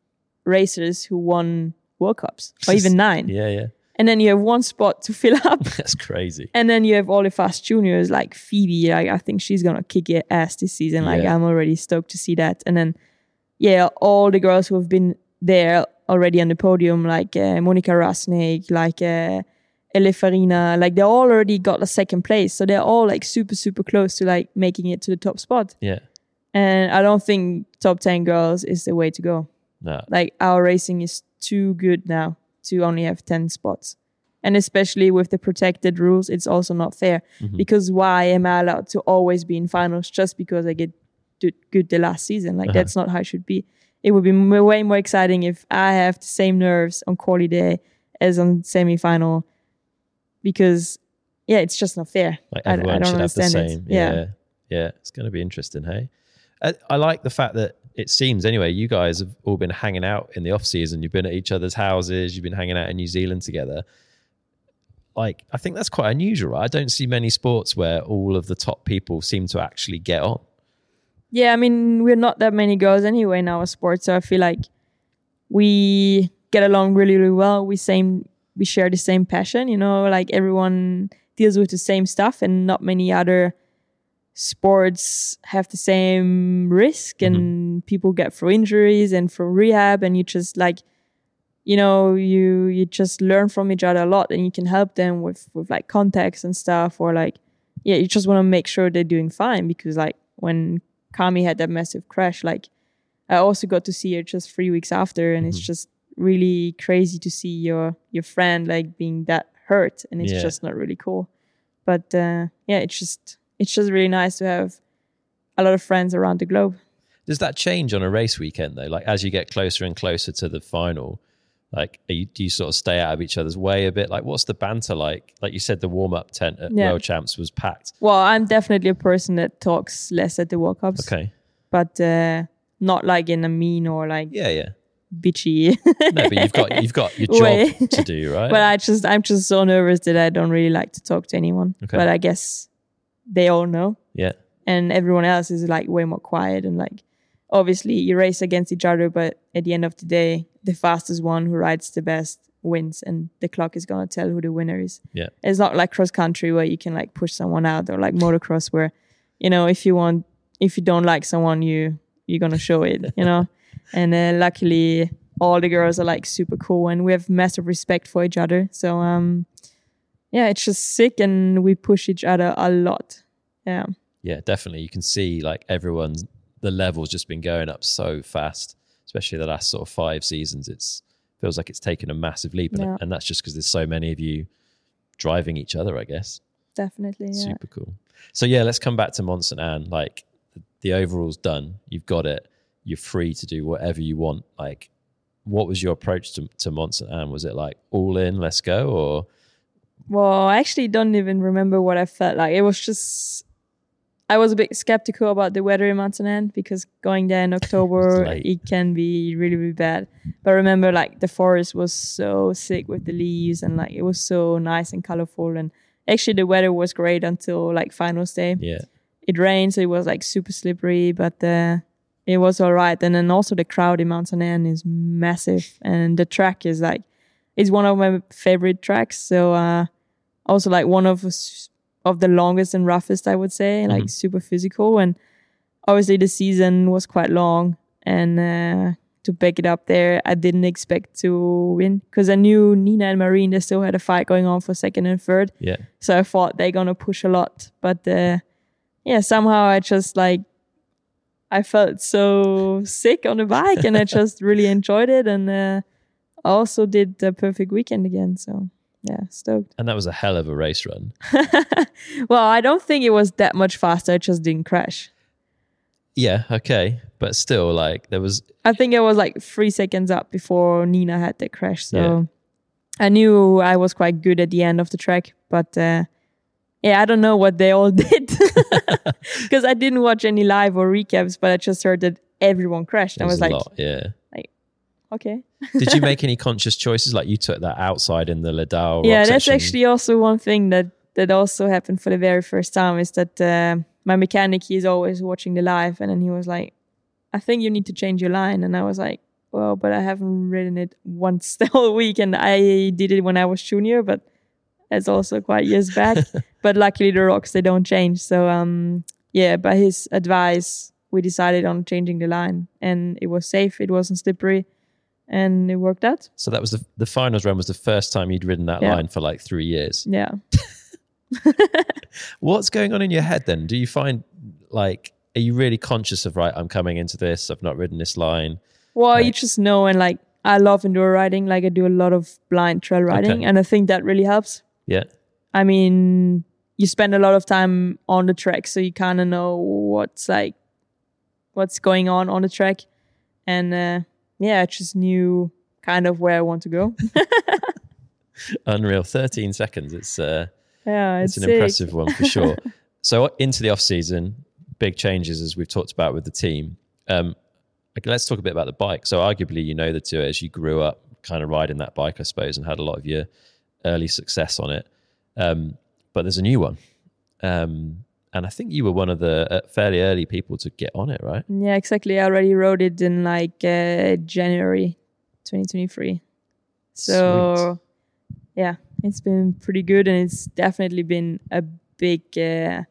Speaker 1: racers who won World Cups, or even nine.
Speaker 2: Yeah, yeah.
Speaker 1: And then you have one spot to fill up.
Speaker 2: That's crazy.
Speaker 1: And then you have all the fast juniors like Phoebe. Like, I think she's going to kick your ass this season. Like,
Speaker 2: Yeah.
Speaker 1: I'm already stoked to see that. And then, yeah, all the girls who have been there already on the podium, like uh, Monica Rasnik, like uh, Ele Farina, like they all already got a second place. So they're all like super, super close to like making it to the top spot.
Speaker 2: Yeah.
Speaker 1: And I don't think top ten girls is the way to go.
Speaker 2: No.
Speaker 1: Like, our racing is too good now to only have ten spots. And especially with the protected rules, it's also not fair.
Speaker 2: Mhm.
Speaker 1: Because why am I allowed to always be in finals just because I get do- good the last season? Like,
Speaker 2: Uh-huh.
Speaker 1: that's not how it should be. It would be m- way more exciting if I have the same nerves on quali day as on semi-final. Because, yeah, it's just not fair.
Speaker 2: Like
Speaker 1: I, I
Speaker 2: everyone
Speaker 1: don't
Speaker 2: should have the
Speaker 1: understand it.
Speaker 2: same. Yeah. yeah. It's going to be interesting, hey? I, I like the fact that it seems, anyway, you guys have all been hanging out in the off season. You've been at each other's houses. You've been hanging out in New Zealand together. Like, I think that's quite unusual, right? I don't see many sports where all of the top people seem to actually get on.
Speaker 1: Yeah, I mean, we're not that many girls anyway in our sport, so I feel like we get along really, really well. We same, we share the same passion, you know, like everyone deals with the same stuff, and not many other sports have the same risk, and people get through injuries and through rehab, and you just like, you know, you you just learn from each other a lot, and you can help them with with like contacts and stuff, or like, yeah, you just want to make sure they're doing fine, because like when Kami had that massive crash, like I also got to see her just three weeks after, and
Speaker 2: Mhm.
Speaker 1: it's just really crazy to see your your friend like being that hurt, and it's
Speaker 2: Yeah.
Speaker 1: just not really cool. But uh, yeah, it's just it's just really nice to have a lot of friends around the globe.
Speaker 2: Does that change on a race weekend, though? Like, as you get closer and closer to the final, like, are you, do you sort of stay out of each other's way a bit? Like, what's the banter like? Like you said, the warm-up tent at
Speaker 1: Yeah.
Speaker 2: World Champs was packed.
Speaker 1: Well, I'm definitely a person that talks less at the World Cups,
Speaker 2: Okay.
Speaker 1: but uh, not like in a mean or like
Speaker 2: Yeah, yeah.
Speaker 1: bitchy.
Speaker 2: No, but you've got you've got your job
Speaker 1: Way.
Speaker 2: to do, right?
Speaker 1: But I just I'm just so nervous that I don't really like to talk to anyone.
Speaker 2: Okay.
Speaker 1: But I guess they all know,
Speaker 2: yeah.
Speaker 1: and everyone else is like way more quiet, and like obviously you race against each other, but at the end of the day, the fastest one who rides the best wins, and the clock is gonna tell who the winner is.
Speaker 2: Yeah.
Speaker 1: It's not like cross country where you can like push someone out, or like motocross where, you know, if you want if you don't like someone, you you're gonna show it, you know. And uh, luckily all the girls are like super cool, and we have massive respect for each other. So um yeah, it's just sick, and we push each other a lot. Yeah.
Speaker 2: Yeah, definitely. You can see like everyone's, the level's just been going up so fast, especially the last sort of five seasons. It's feels like it's taken a massive leap. And,
Speaker 1: Yeah.
Speaker 2: and that's just because there's so many of you driving each other, I guess.
Speaker 1: Definitely. Yeah.
Speaker 2: Super cool. So yeah, let's come back to Mont Saint Anne. Like the, the overall's done. You've got it. You're free to do whatever you want. Like, what was your approach to, to Mont Saint Anne? Was it like all in, let's go, or?
Speaker 1: Well, I actually don't even remember what I felt like. It was just, I was a bit skeptical about the weather in Mont Saint Anne, because going there in October,
Speaker 2: late.
Speaker 1: it can be really, really bad. But I remember like the forest was so sick with the leaves, and like it was so nice and colorful. And actually the weather was great until like finals day.
Speaker 2: Yeah.
Speaker 1: It rained, so it was like super slippery, but uh, it was all right. And then also the crowd in Mont Saint Anne is massive, and the track is like, it's one of my favorite tracks. So uh, also like one of us, of the longest and roughest, I would say, like
Speaker 2: Mhm.
Speaker 1: super physical. And obviously the season was quite long, and uh, to back it up there, I didn't expect to win because I knew Nina and Marine, they still had a fight going on for second and third.
Speaker 2: Yeah.
Speaker 1: So I thought they're going to push a lot. But uh, yeah, somehow I just like, I felt so sick on the bike and I just really enjoyed it. And uh, I also did the perfect weekend again. So yeah, stoked.
Speaker 2: And that was a hell of a race run.
Speaker 1: Well, I don't think it was that much faster. I just didn't crash.
Speaker 2: Yeah, okay. But still, like, there was...
Speaker 1: I think it was like three seconds up before Nina had the crash. So
Speaker 2: Yeah.
Speaker 1: I knew I was quite good at the end of the track. But uh, yeah, I don't know what they all did. Because I didn't watch any live or recaps, but I just heard that everyone crashed.
Speaker 2: It
Speaker 1: I
Speaker 2: was
Speaker 1: was
Speaker 2: a
Speaker 1: like,
Speaker 2: lot, yeah.
Speaker 1: okay.
Speaker 2: Did you make any conscious choices? Like you took that outside in the Ladau
Speaker 1: Yeah,
Speaker 2: rock
Speaker 1: that's
Speaker 2: section?
Speaker 1: actually also one thing that, that also happened for the very first time is that uh, my mechanic, he is always watching the live. And then he was like, I think you need to change your line. And I was like, well, but I haven't ridden it once the whole week. And I did it when I was junior, but that's also quite years back. But luckily the rocks, they don't change. So um, yeah, by his advice, we decided on changing the line. And it was safe, it wasn't slippery, and it worked out.
Speaker 2: So that was the the finals run was the first time you'd ridden that
Speaker 1: Yeah.
Speaker 2: line for like three years.
Speaker 1: Yeah.
Speaker 2: What's going on in your head then? Do you find like, are you really conscious of, right, I'm coming into this, I've not ridden this line?
Speaker 1: Well,
Speaker 2: Like-
Speaker 1: you just know, and like, I love enduro riding. Like I do a lot of blind trail riding,
Speaker 2: Okay.
Speaker 1: and I think that really helps.
Speaker 2: Yeah.
Speaker 1: I mean, you spend a lot of time on the track, so you kind of know what's like, what's going on on the track. And uh, yeah, I just knew kind of where I want to go.
Speaker 2: Unreal. thirteen seconds. It's uh,
Speaker 1: Yeah,
Speaker 2: it's,
Speaker 1: it's,
Speaker 2: an
Speaker 1: sick.
Speaker 2: impressive one for sure. So into the off season, big changes as we've talked about with the team. Um, okay, let's talk a bit about the bike. So arguably, you know the two as you grew up kind of riding that bike, I suppose, and had a lot of your early success on it. Um, but there's a new one. Um, and I think you were one of the uh, fairly early people to get on it, right?
Speaker 1: Yeah, exactly. I already rode it in like uh, January twenty twenty-three. So yeah, it's been pretty good, and it's definitely been a big uh,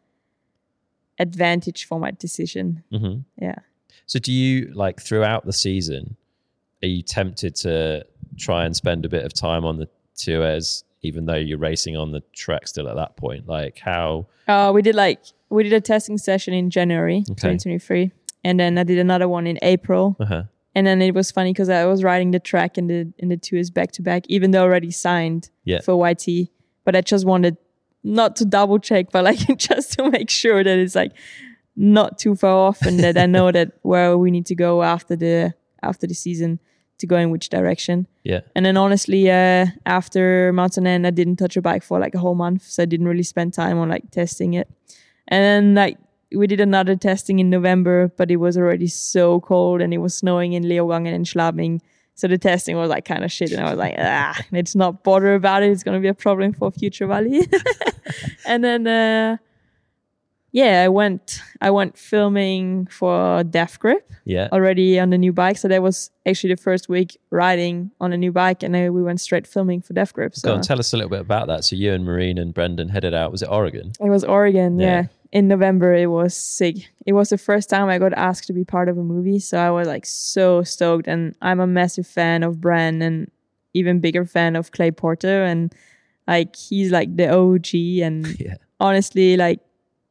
Speaker 1: advantage for my decision.
Speaker 2: Mm-hmm.
Speaker 1: Yeah.
Speaker 2: So do you, like, throughout the season, are you tempted to try and spend a bit of time on the Tues, even though you're racing on the track still at that point? Like how...
Speaker 1: Uh, we did like, we did a testing session in January
Speaker 2: Okay.
Speaker 1: twenty twenty-three. And then I did another one in April.
Speaker 2: Uh-huh.
Speaker 1: And then it was funny because I was riding the track and the in the two is back to back, even though I already signed
Speaker 2: Yeah.
Speaker 1: for Y T. But I just wanted not to double check, but like just to make sure that it's like not too far off, and that I know that where we need to go after the after the season to go in which direction.
Speaker 2: Yeah.
Speaker 1: And then honestly, uh, after Mountain End, I didn't touch a bike for like a whole month, so I didn't really spend time on like testing it. And then like we did another testing in November, but it was already so cold and it was snowing in Leogang and in Schladming. So the testing was like kind of shit, and I was like, ah, let's not bother about it. It's gonna be a problem for future Valley. And then, uh, yeah, I went. I went filming for Def Grip
Speaker 2: Yeah.
Speaker 1: already on the new bike. So that was actually the first week riding on a new bike, and then we went straight filming for Def Grip. So
Speaker 2: Go on, tell us a little bit about that. So you and Marine and Brendan headed out. Was it Oregon?
Speaker 1: it was Oregon,
Speaker 2: Yeah.
Speaker 1: yeah. In November, it was sick. It was the first time I got asked to be part of a movie, so I was like so stoked. And I'm a massive fan of Bran, and even bigger fan of Clay Porter, and like he's like the O G. And
Speaker 2: Yeah.
Speaker 1: honestly, like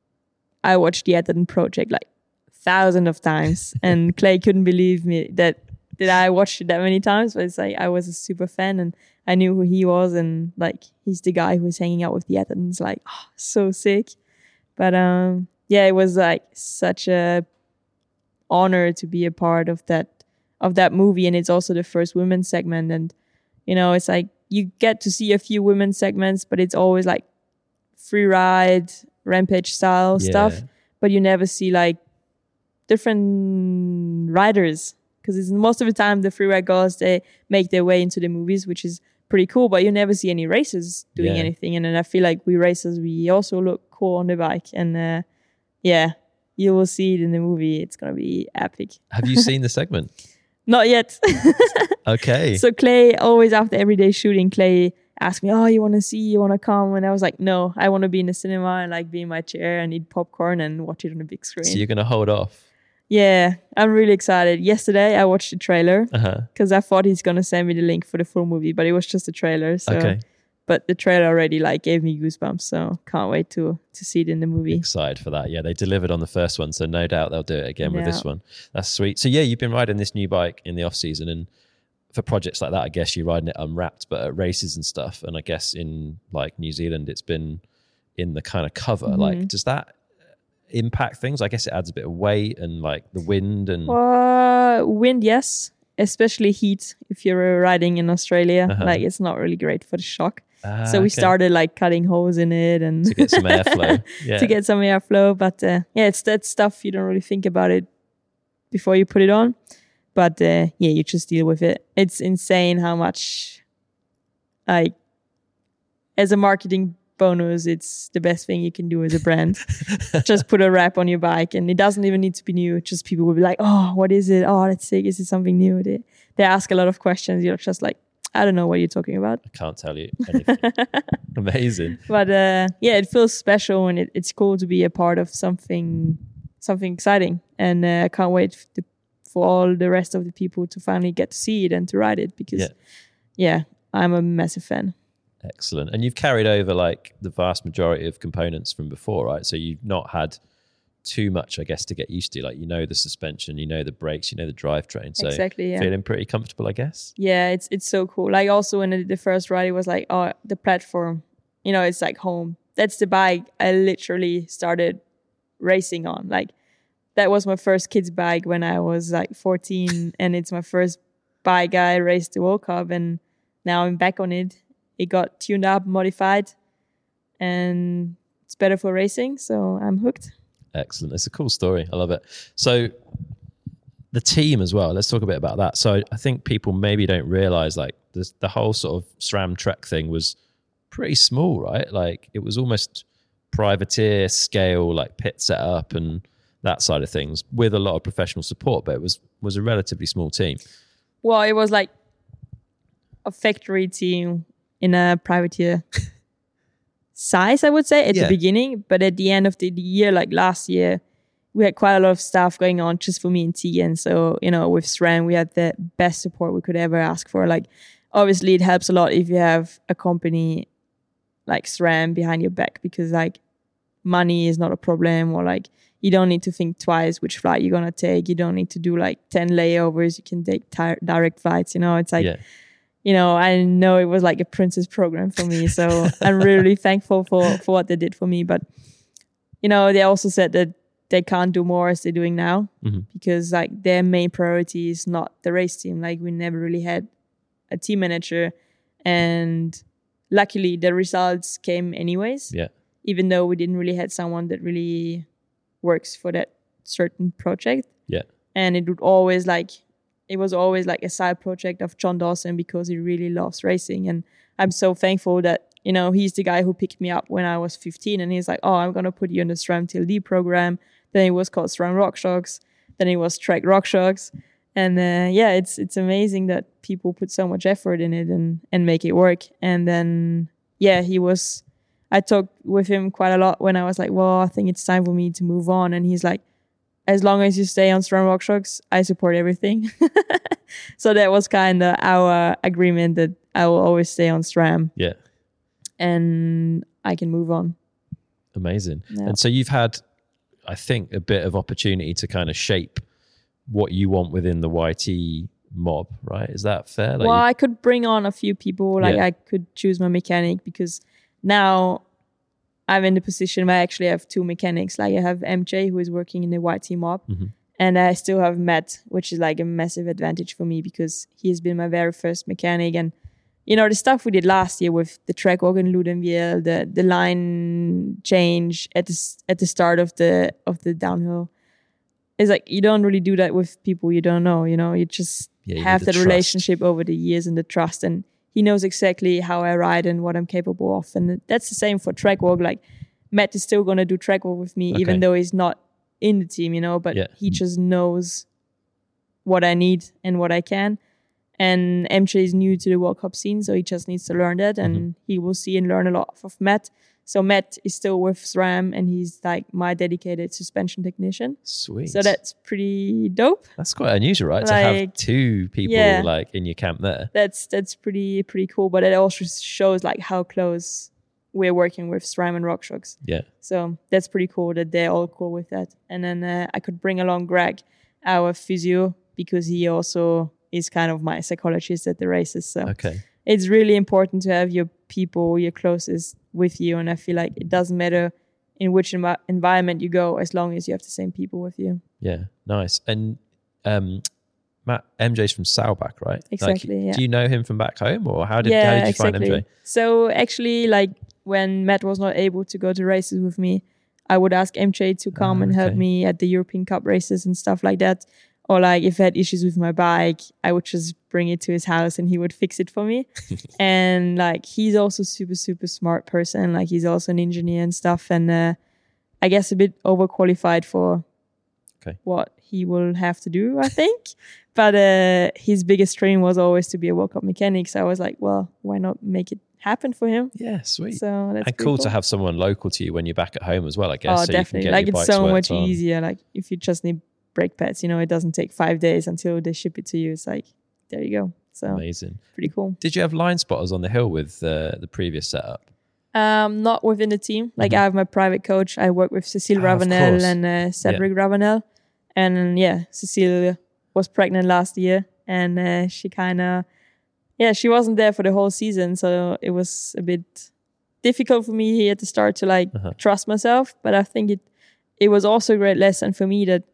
Speaker 1: I watched the Atherton Project like thousands of times, and Clay couldn't believe me that that I watched it that many times. But it's like I was a super fan, and I knew who he was, and like he's the guy who was hanging out with the Athertons. Like, oh, so sick. But um, yeah, it was like such a honor to be a part of that of that movie, and it's also the first women's segment. And you know, it's like you get to see a few women's segments, but it's always like free ride, rampage style
Speaker 2: Yeah.
Speaker 1: stuff. But you never see like different riders, because it's most of the time the free ride girls, they make their way into the movies, which is pretty cool, but you never see any racers doing
Speaker 2: Yeah.
Speaker 1: anything. And then I feel like we racers, we also look cool on the bike. And uh, yeah, you will see it in the movie. It's going to be epic.
Speaker 2: Have you seen the segment?
Speaker 1: Not yet.
Speaker 2: Okay.
Speaker 1: So Clay, always after everyday shooting, Clay ask me, oh, you want to see, you want to come? And I was like, no, I want to be in the cinema and like be in my chair and eat popcorn and watch it on the big screen.
Speaker 2: So you're going to hold off?
Speaker 1: Yeah, I'm really excited. Yesterday, I watched the trailer because uh-huh. I thought he's going to send me the link for the full movie, but it was just a trailer. So. Okay. But the trailer already like gave me goosebumps, so can't wait to to see it in the movie.
Speaker 2: Excited for that. Yeah, they delivered on the first one, so no doubt they'll do it again yeah. with this one. That's sweet. So yeah, you've been riding this new bike in the off season, and for projects like that, I guess you're riding it unwrapped, but at races and stuff. And I guess in like New Zealand, it's been in the kind of cover. Mm-hmm. Like, does that impact things? I guess it adds a bit of weight and like the wind and
Speaker 1: uh, wind, yes, especially heat. If you're riding in Australia, uh-huh. like it's not really great for the shock. Ah, so we okay. started like cutting holes in it and
Speaker 2: to get some airflow. Yeah.
Speaker 1: to get some airflow, but uh, yeah, it's that stuff you don't really think about it before you put it on. But uh, yeah, you just deal with it. It's insane how much, like, as a marketing bonus, it's the best thing you can do as a brand. Just put a wrap on your bike, and it doesn't even need to be new. Just people will be like, "Oh, what is it? Oh, that's sick. Is it something new?" They they ask a lot of questions. You're just like, I don't know what you're talking about.
Speaker 2: I can't tell you anything. Amazing.
Speaker 1: But uh, yeah, it feels special, and it, it's cool to be a part of something something exciting. And uh, I can't wait to, for all the rest of the people to finally get to see it and to ride it because, yeah, yeah I'm a massive fan.
Speaker 2: Excellent. And you've carried over like the vast majority of components from before, right? So you've not had too much, I guess, to get used to. Like, you know the suspension, you know the brakes, you know the drivetrain. So
Speaker 1: exactly, yeah.
Speaker 2: Feeling pretty comfortable, I guess.
Speaker 1: Yeah, it's it's so cool. Like also when I did the first ride, it was like, oh, the platform, you know, it's like home. That's the bike I literally started racing on. Like that was my first kid's bike when I was like fourteen, and it's my first bike I raced the World Cup, and now I'm back on it. It got tuned up, modified, and it's better for racing, so I'm hooked.
Speaker 2: Excellent. It's a cool story. I love it. So the team as well, let's talk a bit about that. So I think people maybe don't realize like this, the whole sort of SRAM Trek thing was pretty small, right? Like it was almost privateer scale, like pit setup and that side of things with a lot of professional support, but it was, was a relatively small team.
Speaker 1: Well, it was like a factory team in a privateer size, I would say, at yeah. the beginning. But at the end of the year, like last year, we had quite a lot of stuff going on just for me and Tegan. So, you know, with SRAM, we had the best support we could ever ask for. Like, obviously, it helps a lot if you have a company like SRAM behind your back because, like, money is not a problem, or like, you don't need to think twice which flight you're going to take. You don't need to do like ten layovers. You can take tar- direct flights, you know, it's like, yeah. you know, I know it was like a princess program for me. So I'm really thankful for, for what they did for me. But, you know, they also said that they can't do more as they're doing now mm-hmm. because like their main priority is not the race team. Like we never really had a team manager, and luckily the results came anyways.
Speaker 2: Yeah.
Speaker 1: Even though we didn't really had someone that really works for that certain project.
Speaker 2: Yeah.
Speaker 1: And it would always like, it was always like a side project of John Dawson because he really loves racing. And I'm so thankful that, you know, he's the guy who picked me up when I was fifteen, and he's like, oh, I'm going to put you in the SRAM T L D program. Then it was called SRAM RockShox. Then it was Trek RockShox. And uh, yeah, it's it's amazing that people put so much effort in it and, and make it work. And then, yeah, he was, I talked with him quite a lot when I was like, well, I think it's time for me to move on. And he's like, as long as you stay on SRAM RockShox, I support everything. So that was kind of our agreement that I will always stay on SRAM.
Speaker 2: Yeah.
Speaker 1: And I can move on.
Speaker 2: Amazing. Yeah. And so you've had, I think, a bit of opportunity to kind of shape what you want within the Y T mob, right? Is that fair? Like
Speaker 1: well,
Speaker 2: you...
Speaker 1: I could bring on a few people. Like yeah. I could choose my mechanic because now I'm in the position where I actually have two mechanics. Like I have M J who is working in the Y T mob, mm-hmm. and I still have Matt, which is like a massive advantage for me because he has been my very first mechanic. And you know, the stuff we did last year with the track organ Ludenviel, the the line change at the at the start of the of the downhill, is like you don't really do that with people you don't know. You know, you just yeah, you have that trust. Relationship over the years and the trust. And he knows exactly how I ride and what I'm capable of. And that's the same for track walk. Like Matt is still going to do track walk with me, okay. even though he's not in the team, you know, but yeah. he just knows what I need and what I can. And M J is new to the World Cup scene, so he just needs to learn that, and mm-hmm. he will see and learn a lot of Matt. So Matt is still with SRAM, and he's like my dedicated suspension technician.
Speaker 2: Sweet.
Speaker 1: So that's pretty dope.
Speaker 2: That's quite unusual, right? Like, to have two people yeah, like in your camp there.
Speaker 1: That's that's pretty pretty cool. But it also shows like how close we're working with SRAM and RockShox.
Speaker 2: Yeah.
Speaker 1: So that's pretty cool that they're all cool with that. And then uh, I could bring along Greg, our physio, because he also is kind of my psychologist at the races. So
Speaker 2: okay.
Speaker 1: It's really important to have your people, your closest with you. And I feel like it doesn't matter in which env- environment you go, as long as you have the same people with you.
Speaker 2: Yeah, nice. And um, Matt, M J's from Saubach, right?
Speaker 1: Exactly,
Speaker 2: like,
Speaker 1: yeah.
Speaker 2: Do you know him from back home, or how did,
Speaker 1: yeah,
Speaker 2: how did you
Speaker 1: exactly.
Speaker 2: find M J?
Speaker 1: So actually, like when Matt was not able to go to races with me, I would ask M J to come oh, and okay. help me at the European Cup races and stuff like that. Or like if I had issues with my bike, I would just bring it to his house and he would fix it for me. And like he's also super, super smart person. Like he's also an engineer and stuff. And uh, I guess a bit overqualified for
Speaker 2: okay.
Speaker 1: what he will have to do, I think. But uh, his biggest dream was always to be a World Cup mechanic. So I was like, well, why not make it happen for him?
Speaker 2: Yeah, sweet.
Speaker 1: So that's
Speaker 2: and cool, cool to have someone local to you when you're back at home as well, I guess.
Speaker 1: Oh,
Speaker 2: so
Speaker 1: definitely.
Speaker 2: You can get
Speaker 1: like
Speaker 2: your
Speaker 1: it's
Speaker 2: bikes
Speaker 1: so much
Speaker 2: on.
Speaker 1: easier. Like if you just need brake pads, you know, it doesn't take five days until they ship it to you. It's like, there you go. So
Speaker 2: amazing.
Speaker 1: Pretty cool.
Speaker 2: Did you have line spotters on the hill with uh, the previous setup?
Speaker 1: Um, not within the team. Like mm-hmm. I have my private coach. I work with Cecile
Speaker 2: oh,
Speaker 1: Ravenel and uh, Cedric yeah. Ravenel. And yeah, Cecile was pregnant last year and uh, she kind of, yeah, she wasn't there for the whole season. So it was a bit difficult for me here at the start to like uh-huh. trust myself. But I think it, it was also a great lesson for me that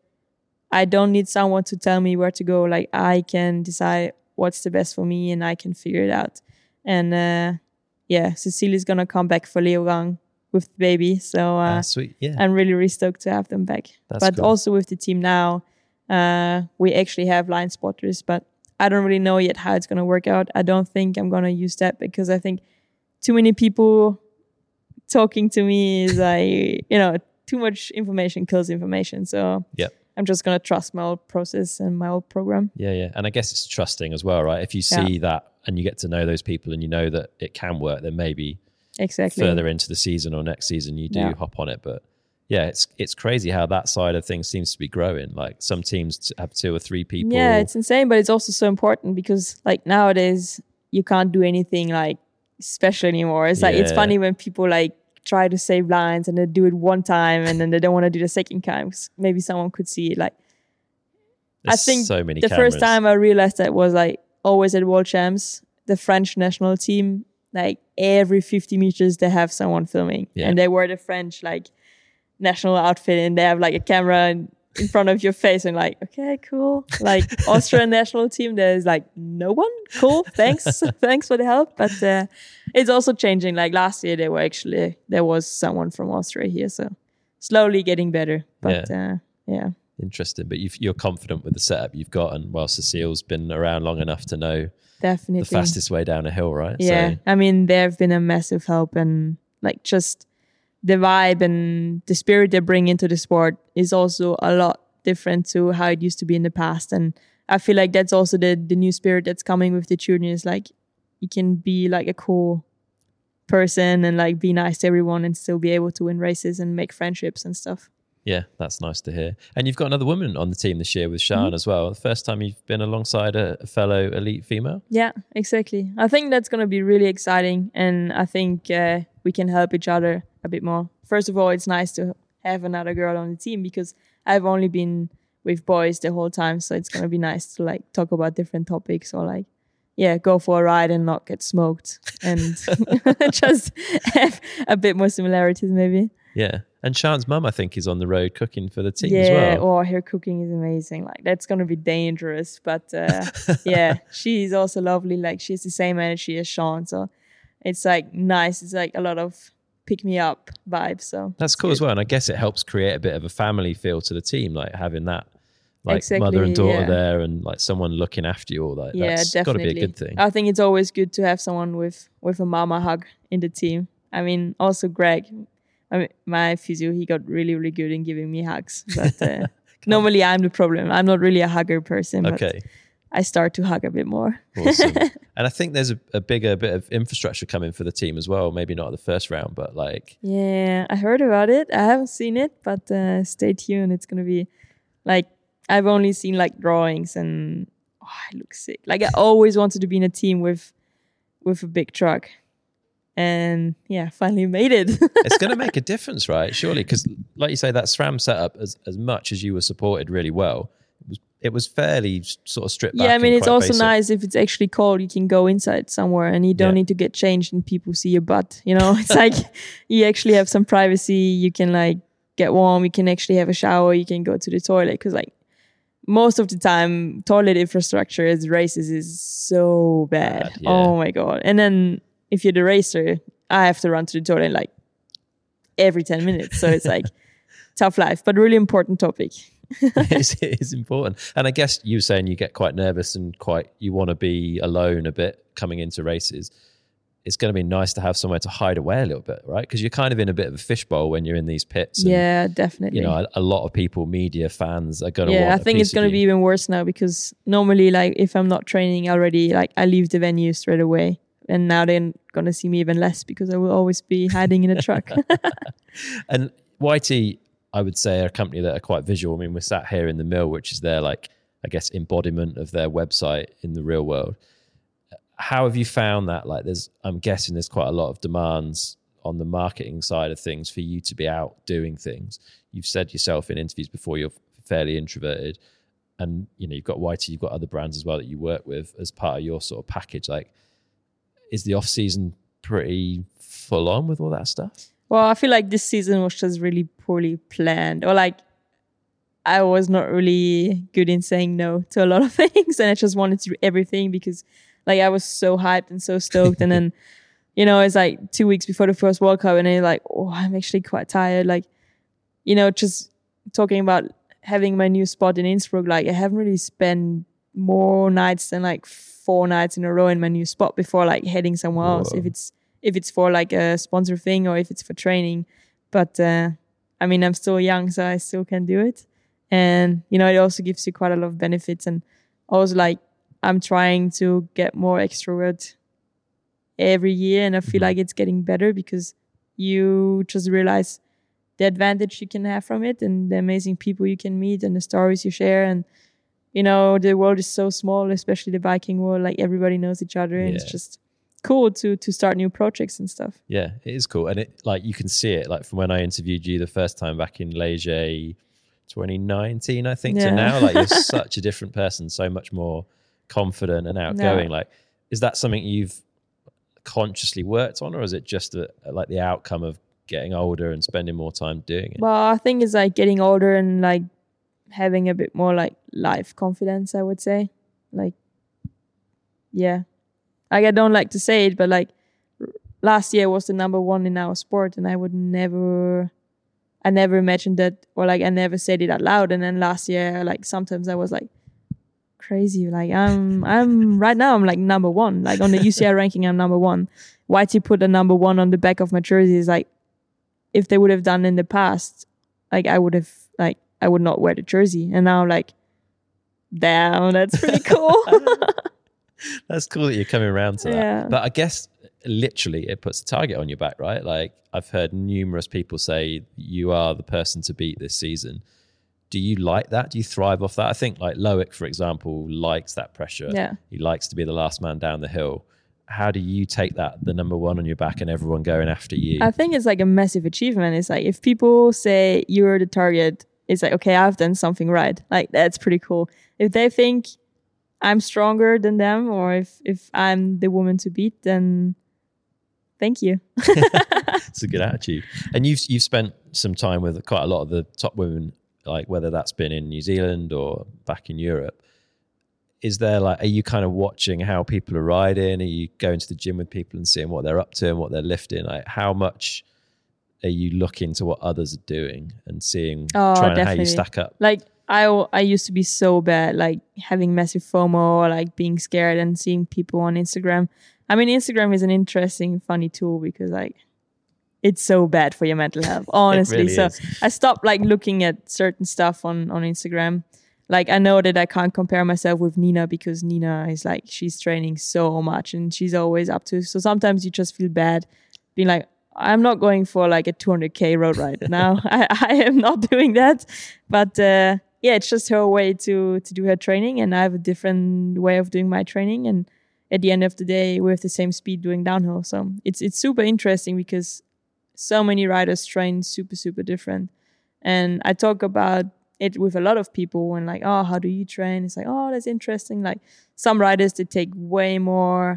Speaker 1: I don't need someone to tell me where to go. Like I can decide what's the best for me and I can figure it out. And uh, yeah, Cecile is going to come back for Leogang with the baby. So uh,
Speaker 2: ah, sweet. Yeah.
Speaker 1: I'm really, really stoked to have them back.
Speaker 2: That's
Speaker 1: but
Speaker 2: cool.
Speaker 1: also with the team now, uh, we actually have line spotters, but I don't really know yet how it's going to work out. I don't think I'm going to use that because I think too many people talking to me is like, you know, too much information kills information. So
Speaker 2: yeah.
Speaker 1: I'm just going to trust my old process and my old program.
Speaker 2: Yeah, yeah. And I guess it's trusting as well, right? If you see yeah. that and you get to know those people and you know that it can work, then maybe
Speaker 1: exactly
Speaker 2: further into the season or next season, you do yeah. hop on it. But yeah, it's it's crazy how that side of things seems to be growing. Like some teams have two or three people.
Speaker 1: Yeah, it's insane, but it's also so important because like nowadays you can't do anything like special anymore. It's like, yeah. it's funny when people like try to save lines and they do it one time and then they don't want to do the second time. Maybe someone could see it. Like,
Speaker 2: There's
Speaker 1: I think
Speaker 2: so many
Speaker 1: the
Speaker 2: cameras.
Speaker 1: First time I realized that was like always at World Champs, the French national team, like every fifty meters they have someone filming
Speaker 2: yeah.
Speaker 1: and they wear the French like national outfit and they have like a camera in, in front of your face and like, okay, cool. Like Austrian national team, there's like no one. Cool. Thanks. Thanks for the help. But uh, it's also changing. Like last year, there were actually, there was someone from Austria here. So slowly getting better. But yeah. Uh, yeah.
Speaker 2: Interesting. But you've, you're confident with the setup you've got. And while Cecile's been around long enough to know
Speaker 1: definitely
Speaker 2: the fastest way down a hill, right?
Speaker 1: Yeah.
Speaker 2: So,
Speaker 1: I mean, they've been a massive help and like just the vibe and the spirit they bring into the sport is also a lot different to how it used to be in the past. And I feel like that's also the, the new spirit that's coming with the juniors. Like you can be like a cool person and like be nice to everyone and still be able to win races and make friendships and stuff.
Speaker 2: Yeah, that's nice to hear. And you've got another woman on the team this year with Sian mm-hmm. as well. The first time you've been alongside a, a fellow elite female.
Speaker 1: Yeah, exactly. I think that's going to be really exciting. And I think uh, we can help each other a bit more. First of all, it's nice to have another girl on the team because I've only been with boys the whole time. So it's going to be nice to like talk about different topics or like, yeah, go for a ride and not get smoked and just have a bit more similarities maybe.
Speaker 2: Yeah. And Sian's mum, I think, is on the road cooking for the team
Speaker 1: yeah,
Speaker 2: as well.
Speaker 1: Yeah, oh, her cooking is amazing. Like, that's going to be dangerous. But, uh, yeah, she's also lovely. Like, she has the same energy as Sian. So, it's, like, nice. It's, like, a lot of pick-me-up vibes. So
Speaker 2: that's cool good. As well. And I guess it helps create a bit of a family feel to the team, like, having that, like,
Speaker 1: exactly,
Speaker 2: mother and daughter
Speaker 1: yeah.
Speaker 2: there and, like, someone looking after you all that.
Speaker 1: Yeah,
Speaker 2: that's
Speaker 1: definitely.
Speaker 2: got to be a good thing.
Speaker 1: I think it's always good to have someone with, with a mama hug in the team. I mean, also Greg... I mean, my physio, he got really, really good in giving me hugs. But uh, normally I'm the problem. I'm not really a hugger person. But
Speaker 2: okay.
Speaker 1: I start to hug a bit more.
Speaker 2: Awesome. And I think there's a, a bigger bit of infrastructure coming for the team as well. Maybe not at the first round, but like...
Speaker 1: Yeah, I heard about it. I haven't seen it, but uh, stay tuned. It's going to be like, I've only seen like drawings and oh, it looks sick. Like I always wanted to be in a team with with a big truck. And yeah, finally made it.
Speaker 2: It's going to make a difference, right? Surely, because like you say, that SRAM setup, as, as much as you were supported really well, it was, it was fairly sort of stripped back.
Speaker 1: Yeah, I mean, it's also
Speaker 2: basic.
Speaker 1: nice if it's actually cold, you can go inside somewhere and you don't yeah. need to get changed and people see your butt. You know, it's like you actually have some privacy. You can like get warm. You can actually have a shower. You can go to the toilet because like most of the time, toilet infrastructure as races is so bad. bad yeah. Oh my God. And then if you're the racer, I have to run to the toilet like every ten minutes. So it's like tough life, but really important topic.
Speaker 2: It is important. And I guess you were saying you get quite nervous and quite, you want to be alone a bit coming into races. It's going to be nice to have somewhere to hide away a little bit, right? Because you're kind of in a bit of a fishbowl when you're in these pits. And,
Speaker 1: yeah, definitely.
Speaker 2: You know, a, a lot of people, media, fans are going to
Speaker 1: yeah,
Speaker 2: want
Speaker 1: I think it's going to be even worse now because normally like if I'm not training already, like I leave the venue straight away. And now they're going to see me even less because I will always be hiding in a truck.
Speaker 2: And Y T, I would say, are a company that are quite visual. I mean, we're sat here in the mill, which is their, like, I guess, embodiment of their website in the real world. How have you found that? Like, there's, I'm guessing there's quite a lot of demands on the marketing side of things for you to be out doing things. You've said yourself in interviews before you're fairly introverted. And, you know, you've got Y T, you've got other brands as well that you work with as part of your sort of package. Like, is the off season pretty full on with all that stuff?
Speaker 1: Well, I feel like this season was just really poorly planned, or like I was not really good in saying no to a lot of things, and I just wanted to do everything because like I was so hyped and so stoked. And then, you know, it's like two weeks before the first World Cup and then like, oh, I'm actually quite tired. Like, you know, just talking about having my new spot in Innsbruck, like I haven't really spent more nights than like four nights in a row in my new spot before like heading somewhere Whoa. else. If it's if it's for like a sponsor thing or if it's for training. But uh, I mean, I'm still young, so I still can do it. And, you know, it also gives you quite a lot of benefits. And also like I'm trying to get more extrovert every year. And I feel mm-hmm. like it's getting better because you just realize the advantage you can have from it and the amazing people you can meet and the stories you share. And, you know, the world is so small, especially the biking world. Like everybody knows each other and yeah. it's just cool to to start new projects and stuff.
Speaker 2: Yeah, it is cool. And it like you can see it like from when I interviewed you the first time back in Leger twenty nineteen, I think, yeah. to now. Like you're such a different person, so much more confident and outgoing. No. Like, is that something you've consciously worked on, or is it just a, like the outcome of getting older and spending more time doing it?
Speaker 1: Well, I think it's like getting older and like having a bit more like life confidence, I would say. Like, yeah. Like, I don't like to say it, but like last year was the number one in our sport, and I would never, I never imagined that, or like I never said it out loud. And then last year, like sometimes I was like crazy, like I'm, I'm right now I'm like number one, like on the U C I ranking, I'm number one. Y T put a number one on the back of my jersey. Is like, if they would have done in the past, like I would have, like I would not wear the jersey, and now I'm like, damn, that's pretty cool.
Speaker 2: That's cool that you're coming around to that.
Speaker 1: Yeah.
Speaker 2: But I guess literally it puts a target on your back, right? Like I've heard numerous people say you are the person to beat this season. Do you like that? Do you thrive off that? I think like Loic, for example, likes that pressure.
Speaker 1: Yeah.
Speaker 2: He likes to be the last man down the hill. How do you take that, the number one on your back and everyone going after you?
Speaker 1: I think it's like a massive achievement. It's like if people say you're the target, it's like, okay, I've done something right. Like that's pretty cool. If they think I'm stronger than them, or if, if I'm the woman to beat, then thank you.
Speaker 2: It's a good attitude. And you've you've spent some time with quite a lot of the top women, like whether that's been in New Zealand or back in Europe. Is there like, are you kind of watching how people are riding? Are you going to the gym with people and seeing what they're up to and what they're lifting? Like how much are you looking to what others are doing and seeing,
Speaker 1: oh,
Speaker 2: trying
Speaker 1: definitely.
Speaker 2: how you stack up?
Speaker 1: Like I, I used to be so bad, like having massive FOMO or like being scared and seeing people on Instagram. I mean, Instagram is an interesting, funny tool because like it's so bad for your mental health, honestly.
Speaker 2: It really
Speaker 1: so
Speaker 2: is.
Speaker 1: I stopped like looking at certain stuff on, on Instagram. like I know that I can't compare myself with Nina because Nina is like, she's training so much and she's always up to, so sometimes you just feel bad being like, I'm not going for like a two hundred K road ride now. I, I am not doing that. But uh, yeah, it's just her way to to do her training, and I have a different way of doing my training. And at the end of the day, we have the same speed doing downhill. So it's it's super interesting because so many riders train super, super different. And I talk about it with a lot of people and like, oh, how do you train? It's like, oh, that's interesting. Like some riders, they take way more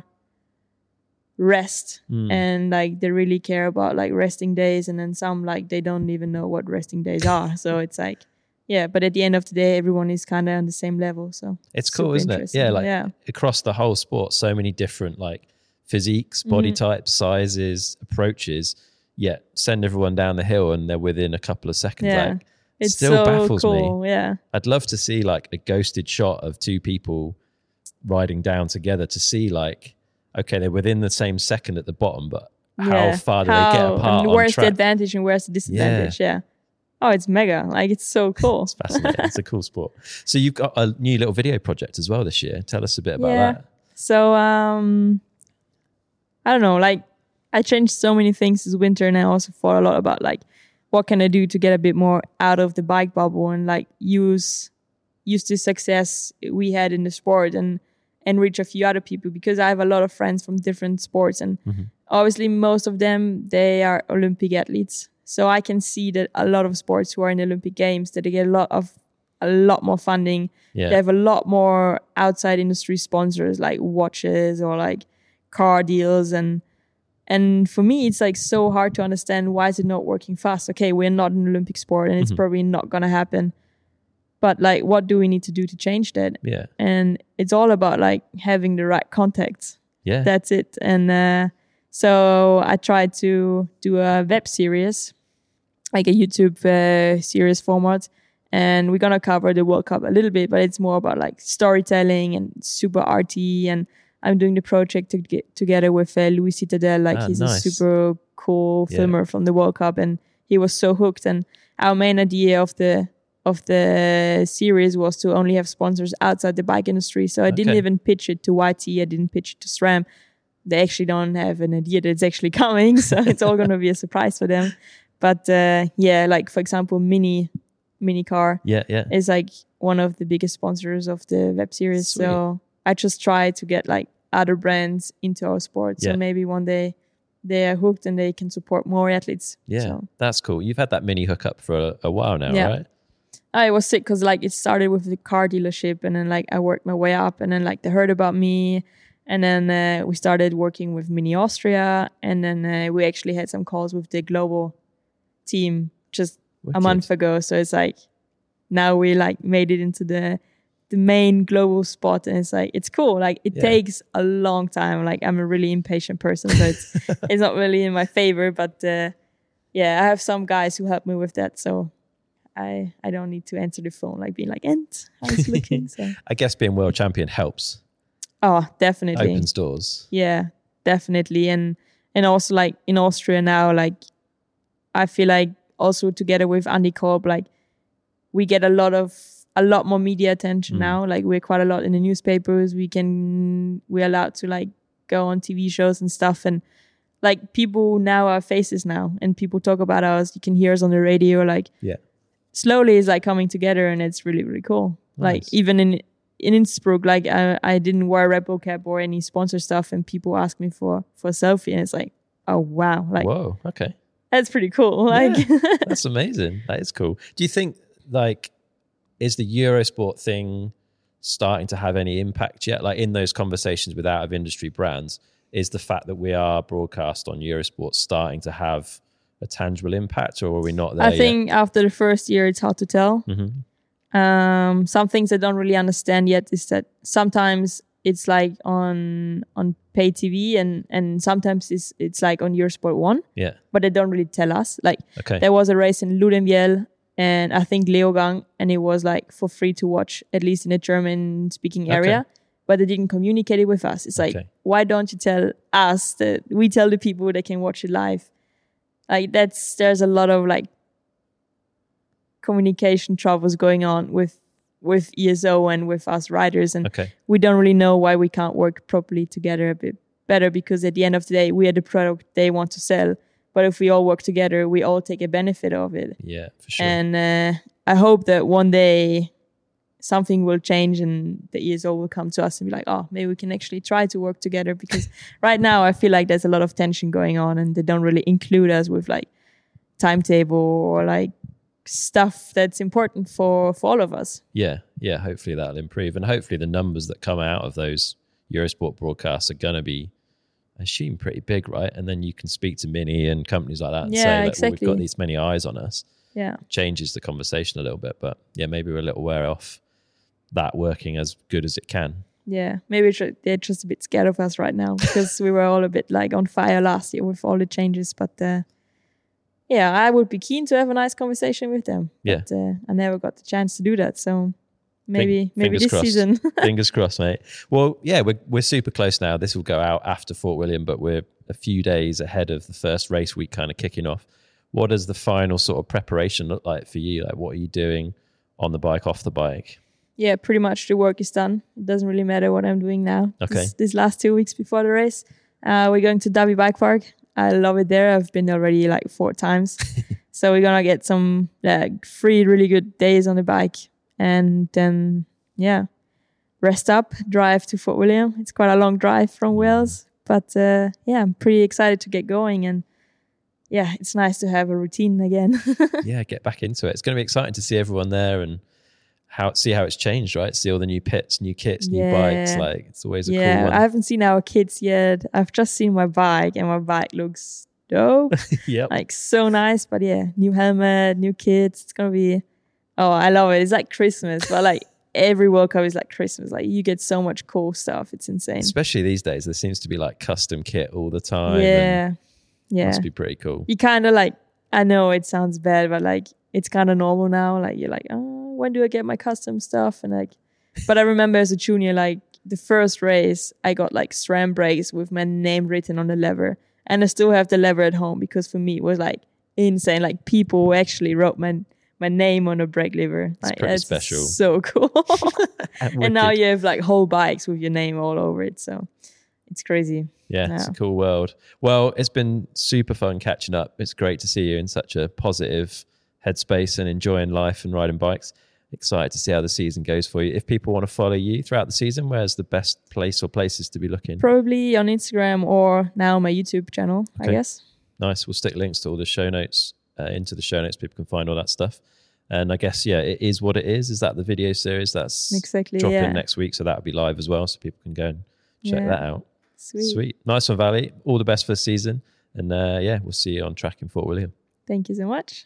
Speaker 1: rest mm. and like they really care about like resting days, and then some like they don't even know what resting days are. So it's like, yeah, but at the end of the day, everyone is kind of on the same level. So
Speaker 2: it's cool, isn't it? Yeah, like yeah. across the whole sport, so many different like physiques, body mm-hmm. types, sizes, approaches, yet send everyone down the hill and they're within a couple of seconds.
Speaker 1: Yeah.
Speaker 2: Like,
Speaker 1: it's
Speaker 2: still
Speaker 1: so
Speaker 2: baffles
Speaker 1: cool.
Speaker 2: me.
Speaker 1: Yeah,
Speaker 2: I'd love to see like a ghosted shot of two people riding down together to see like, okay, they're within the same second at the bottom, but how
Speaker 1: yeah.
Speaker 2: far do
Speaker 1: how,
Speaker 2: they get apart?
Speaker 1: And where's
Speaker 2: on track?
Speaker 1: the advantage and where's the disadvantage? Yeah. yeah. Oh, it's mega. Like, it's so cool.
Speaker 2: It's fascinating. It's a cool sport. So you've got a new little video project as well this year. Tell us a bit about
Speaker 1: yeah.
Speaker 2: that.
Speaker 1: So, um, I don't know, like I changed so many things this winter, and I also thought a lot about like, what can I do to get a bit more out of the bike bubble and like use, use the success we had in the sport and, and reach a few other people, because I have a lot of friends from different sports, and mm-hmm. obviously most of them, they are Olympic athletes. So I can see that a lot of sports who are in the Olympic Games, that they get a lot of, a lot more funding.
Speaker 2: Yeah.
Speaker 1: They have a lot more outside industry sponsors like watches or like car deals. And, and for me, it's like so hard to understand, why is it not working fast? Okay, we're not an Olympic sport and it's mm-hmm. probably not going to happen. But like, what do we need to do to change that?
Speaker 2: Yeah.
Speaker 1: And it's all about like having the right contacts.
Speaker 2: Yeah.
Speaker 1: That's it. And uh, so I tried to do a web series, like a YouTube uh, series format. And we're going to cover the World Cup a little bit, but it's more about like storytelling and super arty. And I'm doing the project to get together with uh, Louis Citadel. Like
Speaker 2: ah,
Speaker 1: he's
Speaker 2: nice.
Speaker 1: a super cool
Speaker 2: yeah.
Speaker 1: filmer from the World Cup, and he was so hooked. And our main idea of the of the series was to only have sponsors outside the bike industry. So I okay. didn't even pitch it to Y T. I didn't pitch it to SRAM. They actually don't have an idea that it's actually coming. So it's all going to be a surprise for them. But uh, yeah, like for example, Mini Mini Car
Speaker 2: yeah, yeah.
Speaker 1: is like one of the biggest sponsors of the web series.
Speaker 2: Sweet.
Speaker 1: So I just try to get like other brands into our sport.
Speaker 2: Yeah.
Speaker 1: So maybe one day they are hooked and they can support more athletes.
Speaker 2: Yeah,
Speaker 1: so.
Speaker 2: That's cool. You've had that Mini hookup for a, a while now,
Speaker 1: yeah.
Speaker 2: right?
Speaker 1: I was sick because like it started with the car dealership, and then like I worked my way up, and then like they heard about me, and then uh, we started working with Mini Austria, and then uh, we actually had some calls with the global team just
Speaker 2: Wicked.
Speaker 1: a month ago. So it's like now we like made it into the the main global spot, and it's like it's cool. Like it
Speaker 2: yeah.
Speaker 1: takes a long time. Like I'm a really impatient person, so it's it's not really in my favor. But uh, yeah, I have some guys who help me with that, so I I don't need to answer the phone like being like, "And how's it looking?" So
Speaker 2: I guess being world champion helps.
Speaker 1: Oh, definitely
Speaker 2: opens doors.
Speaker 1: Yeah, definitely, and and also like in Austria now, like I feel like also together with Andy Kolb, like we get a lot of a lot more media attention mm. now. Like we're quite a lot in the newspapers. We can we're allowed to like go on T V shows and stuff, and like people now are faces now, and people talk about us. You can hear us on the radio. Like
Speaker 2: yeah,
Speaker 1: slowly it's like coming together, and it's really really cool.
Speaker 2: Nice.
Speaker 1: Like even in in Innsbruck, like I, I didn't wear a Red Bull cap or any sponsor stuff, and people ask me for for a selfie, and it's like, oh wow, like
Speaker 2: whoa, okay,
Speaker 1: that's pretty cool. Like
Speaker 2: yeah, that's amazing. That is cool. Do you think like is the Eurosport thing starting to have any impact yet? Like in those conversations with out of industry brands, is the fact that we are broadcast on Eurosport starting to have a tangible impact, or are we not there
Speaker 1: I think
Speaker 2: yet?
Speaker 1: After the first year, it's hard to tell.
Speaker 2: Mm-hmm.
Speaker 1: Um, some things I don't really understand yet is that sometimes it's like on on pay T V, and and sometimes it's it's like on Eurosport One.
Speaker 2: Yeah.
Speaker 1: But they don't really tell us. Like
Speaker 2: okay.
Speaker 1: there was a race in Ludenviel and I think Leogang, and it was like for free to watch, at least in the German speaking area. Okay. But they didn't communicate it with us. It's like, okay. why don't you tell us that we tell the people they can watch it live? Like that's there's a lot of like communication troubles going on with with E S O and with us riders. And
Speaker 2: okay.
Speaker 1: we don't really know why we can't work properly together a bit better, because at the end of the day, we are the product they want to sell. But if we all work together, we all take a benefit of it.
Speaker 2: Yeah, for sure.
Speaker 1: And uh, I hope that one day something will change and the E S O will come to us and be like, oh, maybe we can actually try to work together. Because right now I feel like there's a lot of tension going on and they don't really include us with like timetable or like stuff that's important for, for all of us.
Speaker 2: Yeah, yeah, hopefully that'll improve. And hopefully the numbers that come out of those Eurosport broadcasts are going to be, I assume, pretty big, right? And then you can speak to Mini and companies like that and
Speaker 1: yeah,
Speaker 2: say, like,
Speaker 1: exactly.
Speaker 2: well, we've got these many eyes on us.
Speaker 1: Yeah.
Speaker 2: It changes the conversation a little bit. But yeah, maybe we're a little way off that working as good as it can.
Speaker 1: Yeah, maybe they're just a bit scared of us right now because we were all a bit like on fire last year with all the changes. But uh, yeah, I would be keen to have a nice conversation with them.
Speaker 2: Yeah.
Speaker 1: But uh, I never got the chance to do that. So maybe
Speaker 2: Fing-
Speaker 1: maybe this
Speaker 2: crossed.
Speaker 1: season.
Speaker 2: Fingers crossed, mate. Well, yeah, we're, we're super close now. This will go out after Fort William, but we're a few days ahead of the first race week kind of kicking off. What does the final sort of preparation look like for you? Like, what are you doing on the bike, off the bike?
Speaker 1: Yeah, pretty much the work is done. It doesn't really matter what I'm doing now.
Speaker 2: Okay.
Speaker 1: This, this last two weeks before the race, uh, we're going to Derby Bike Park. I love it there. I've been already like four times. So we're going to get some like three really good days on the bike. And then, yeah, rest up, drive to Fort William. It's quite a long drive from Wales. But uh, yeah, I'm pretty excited to get going. And yeah, it's nice to have a routine again.
Speaker 2: Yeah, get back into it. It's going to be exciting to see everyone there and how see how it's changed, right? See all the new pits, new kits, new
Speaker 1: yeah.
Speaker 2: bikes. Like, it's always a
Speaker 1: yeah,
Speaker 2: cool one.
Speaker 1: I haven't seen our kits yet. I've just seen my bike, and my bike looks dope.
Speaker 2: Yep.
Speaker 1: Like, so nice. But yeah, new helmet, new kits. It's gonna be, oh, I love it. It's like Christmas, but like every World Cup is like Christmas. Like, you get so much cool stuff. It's insane.
Speaker 2: Especially these days, there seems to be like custom kit all the time.
Speaker 1: Yeah,
Speaker 2: and
Speaker 1: yeah.
Speaker 2: Must be pretty cool.
Speaker 1: You kind of like, I know it sounds bad, but like it's kind of normal now. Like, you're like, oh, when do I get my custom stuff? And like, but I remember as a junior, like the first race, I got like SRAM brakes with my name written on the lever, and I still have the lever at home because for me it was like insane. Like, people actually wrote my my name on a brake lever.
Speaker 2: It's
Speaker 1: Like,
Speaker 2: pretty
Speaker 1: that's
Speaker 2: special.
Speaker 1: so cool.
Speaker 2: And
Speaker 1: And now
Speaker 2: wicked.
Speaker 1: you have like whole bikes with your name all over it. So it's crazy.
Speaker 2: Yeah, it's
Speaker 1: Yeah.
Speaker 2: a cool world. Well, it's been super fun catching up. It's great to see you in such a positive headspace and enjoying life and riding bikes. Excited to see how the season goes for you. If people want to follow you throughout the season, where's the best place or places to be looking?
Speaker 1: Probably on Instagram or now my YouTube channel,
Speaker 2: Okay.
Speaker 1: I guess.
Speaker 2: Nice. We'll stick links to all the show notes uh, into the show notes. People can find all that stuff. And I guess, yeah, it is what it is. Is that the video series that's
Speaker 1: Exactly,
Speaker 2: dropping
Speaker 1: yeah.
Speaker 2: next week? So that'll be live as well. So people can go and check
Speaker 1: Yeah.
Speaker 2: that out.
Speaker 1: Sweet.
Speaker 2: Sweet. Nice one, Valley. All the best for the season. And uh, yeah, we'll see you on track in Fort William.
Speaker 1: Thank you so much.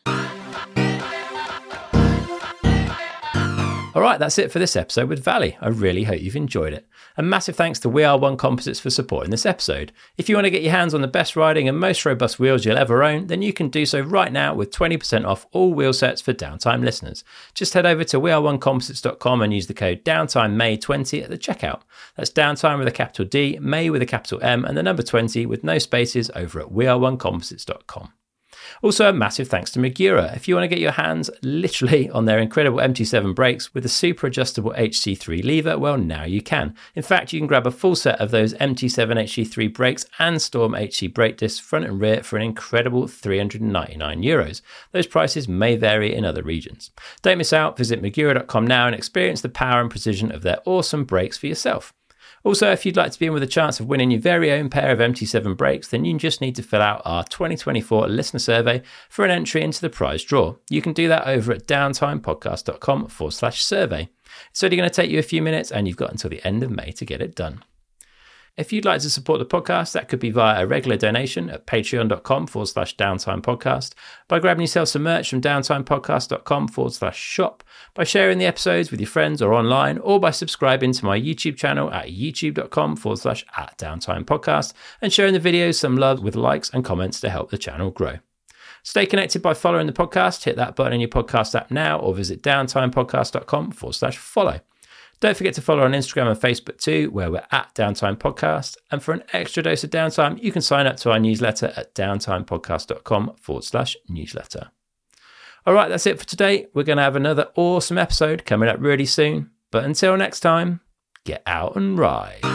Speaker 2: All right, that's it for this episode with Valley. I really hope you've enjoyed it. A massive thanks to We Are One Composites for supporting this episode. If you want to get your hands on the best riding and most robust wheels you'll ever own, then you can do so right now with twenty percent off all wheel sets for Downtime listeners. Just head over to we are one composites dot com and use the code Downtime May twenty at the checkout. That's Downtime with a capital D, May with a capital M, and the number twenty with no spaces over at we are one composites dot com. Also, a massive thanks to Magura. If you want to get your hands literally on their incredible M T seven brakes with a super adjustable H C three lever, well, now you can. In fact, you can grab a full set of those M T seven H C three brakes and Storm H C brake discs front and rear for an incredible three hundred ninety-nine euros. Those prices may vary in other regions. Don't miss out. Visit magura dot com now and experience the power and precision of their awesome brakes for yourself. Also, if you'd like to be in with a chance of winning your very own pair of M T seven brakes, then you just need to fill out our twenty twenty-four listener survey for an entry into the prize draw. You can do that over at downtimepodcast.com forward slash survey. It's only going to take you a few minutes and you've got until the end of May to get it done. If you'd like to support the podcast, that could be via a regular donation at patreon.com forward slash downtime podcast, by grabbing yourself some merch from downtimepodcast.com forward slash shop, by sharing the episodes with your friends or online, or by subscribing to my YouTube channel at youtube.com forward slash at downtime podcast and sharing the videos some love with likes and comments to help the channel grow. Stay connected by following the podcast. Hit that button in your podcast app now or visit downtimepodcast.com forward slash follow. Don't forget to follow on Instagram and Facebook too, where we're at Downtime Podcast. And for an extra dose of downtime, you can sign up to our newsletter at downtimepodcast.com forward slash newsletter. All right, that's it for today. We're going to have another awesome episode coming up really soon. But until next time, get out and ride.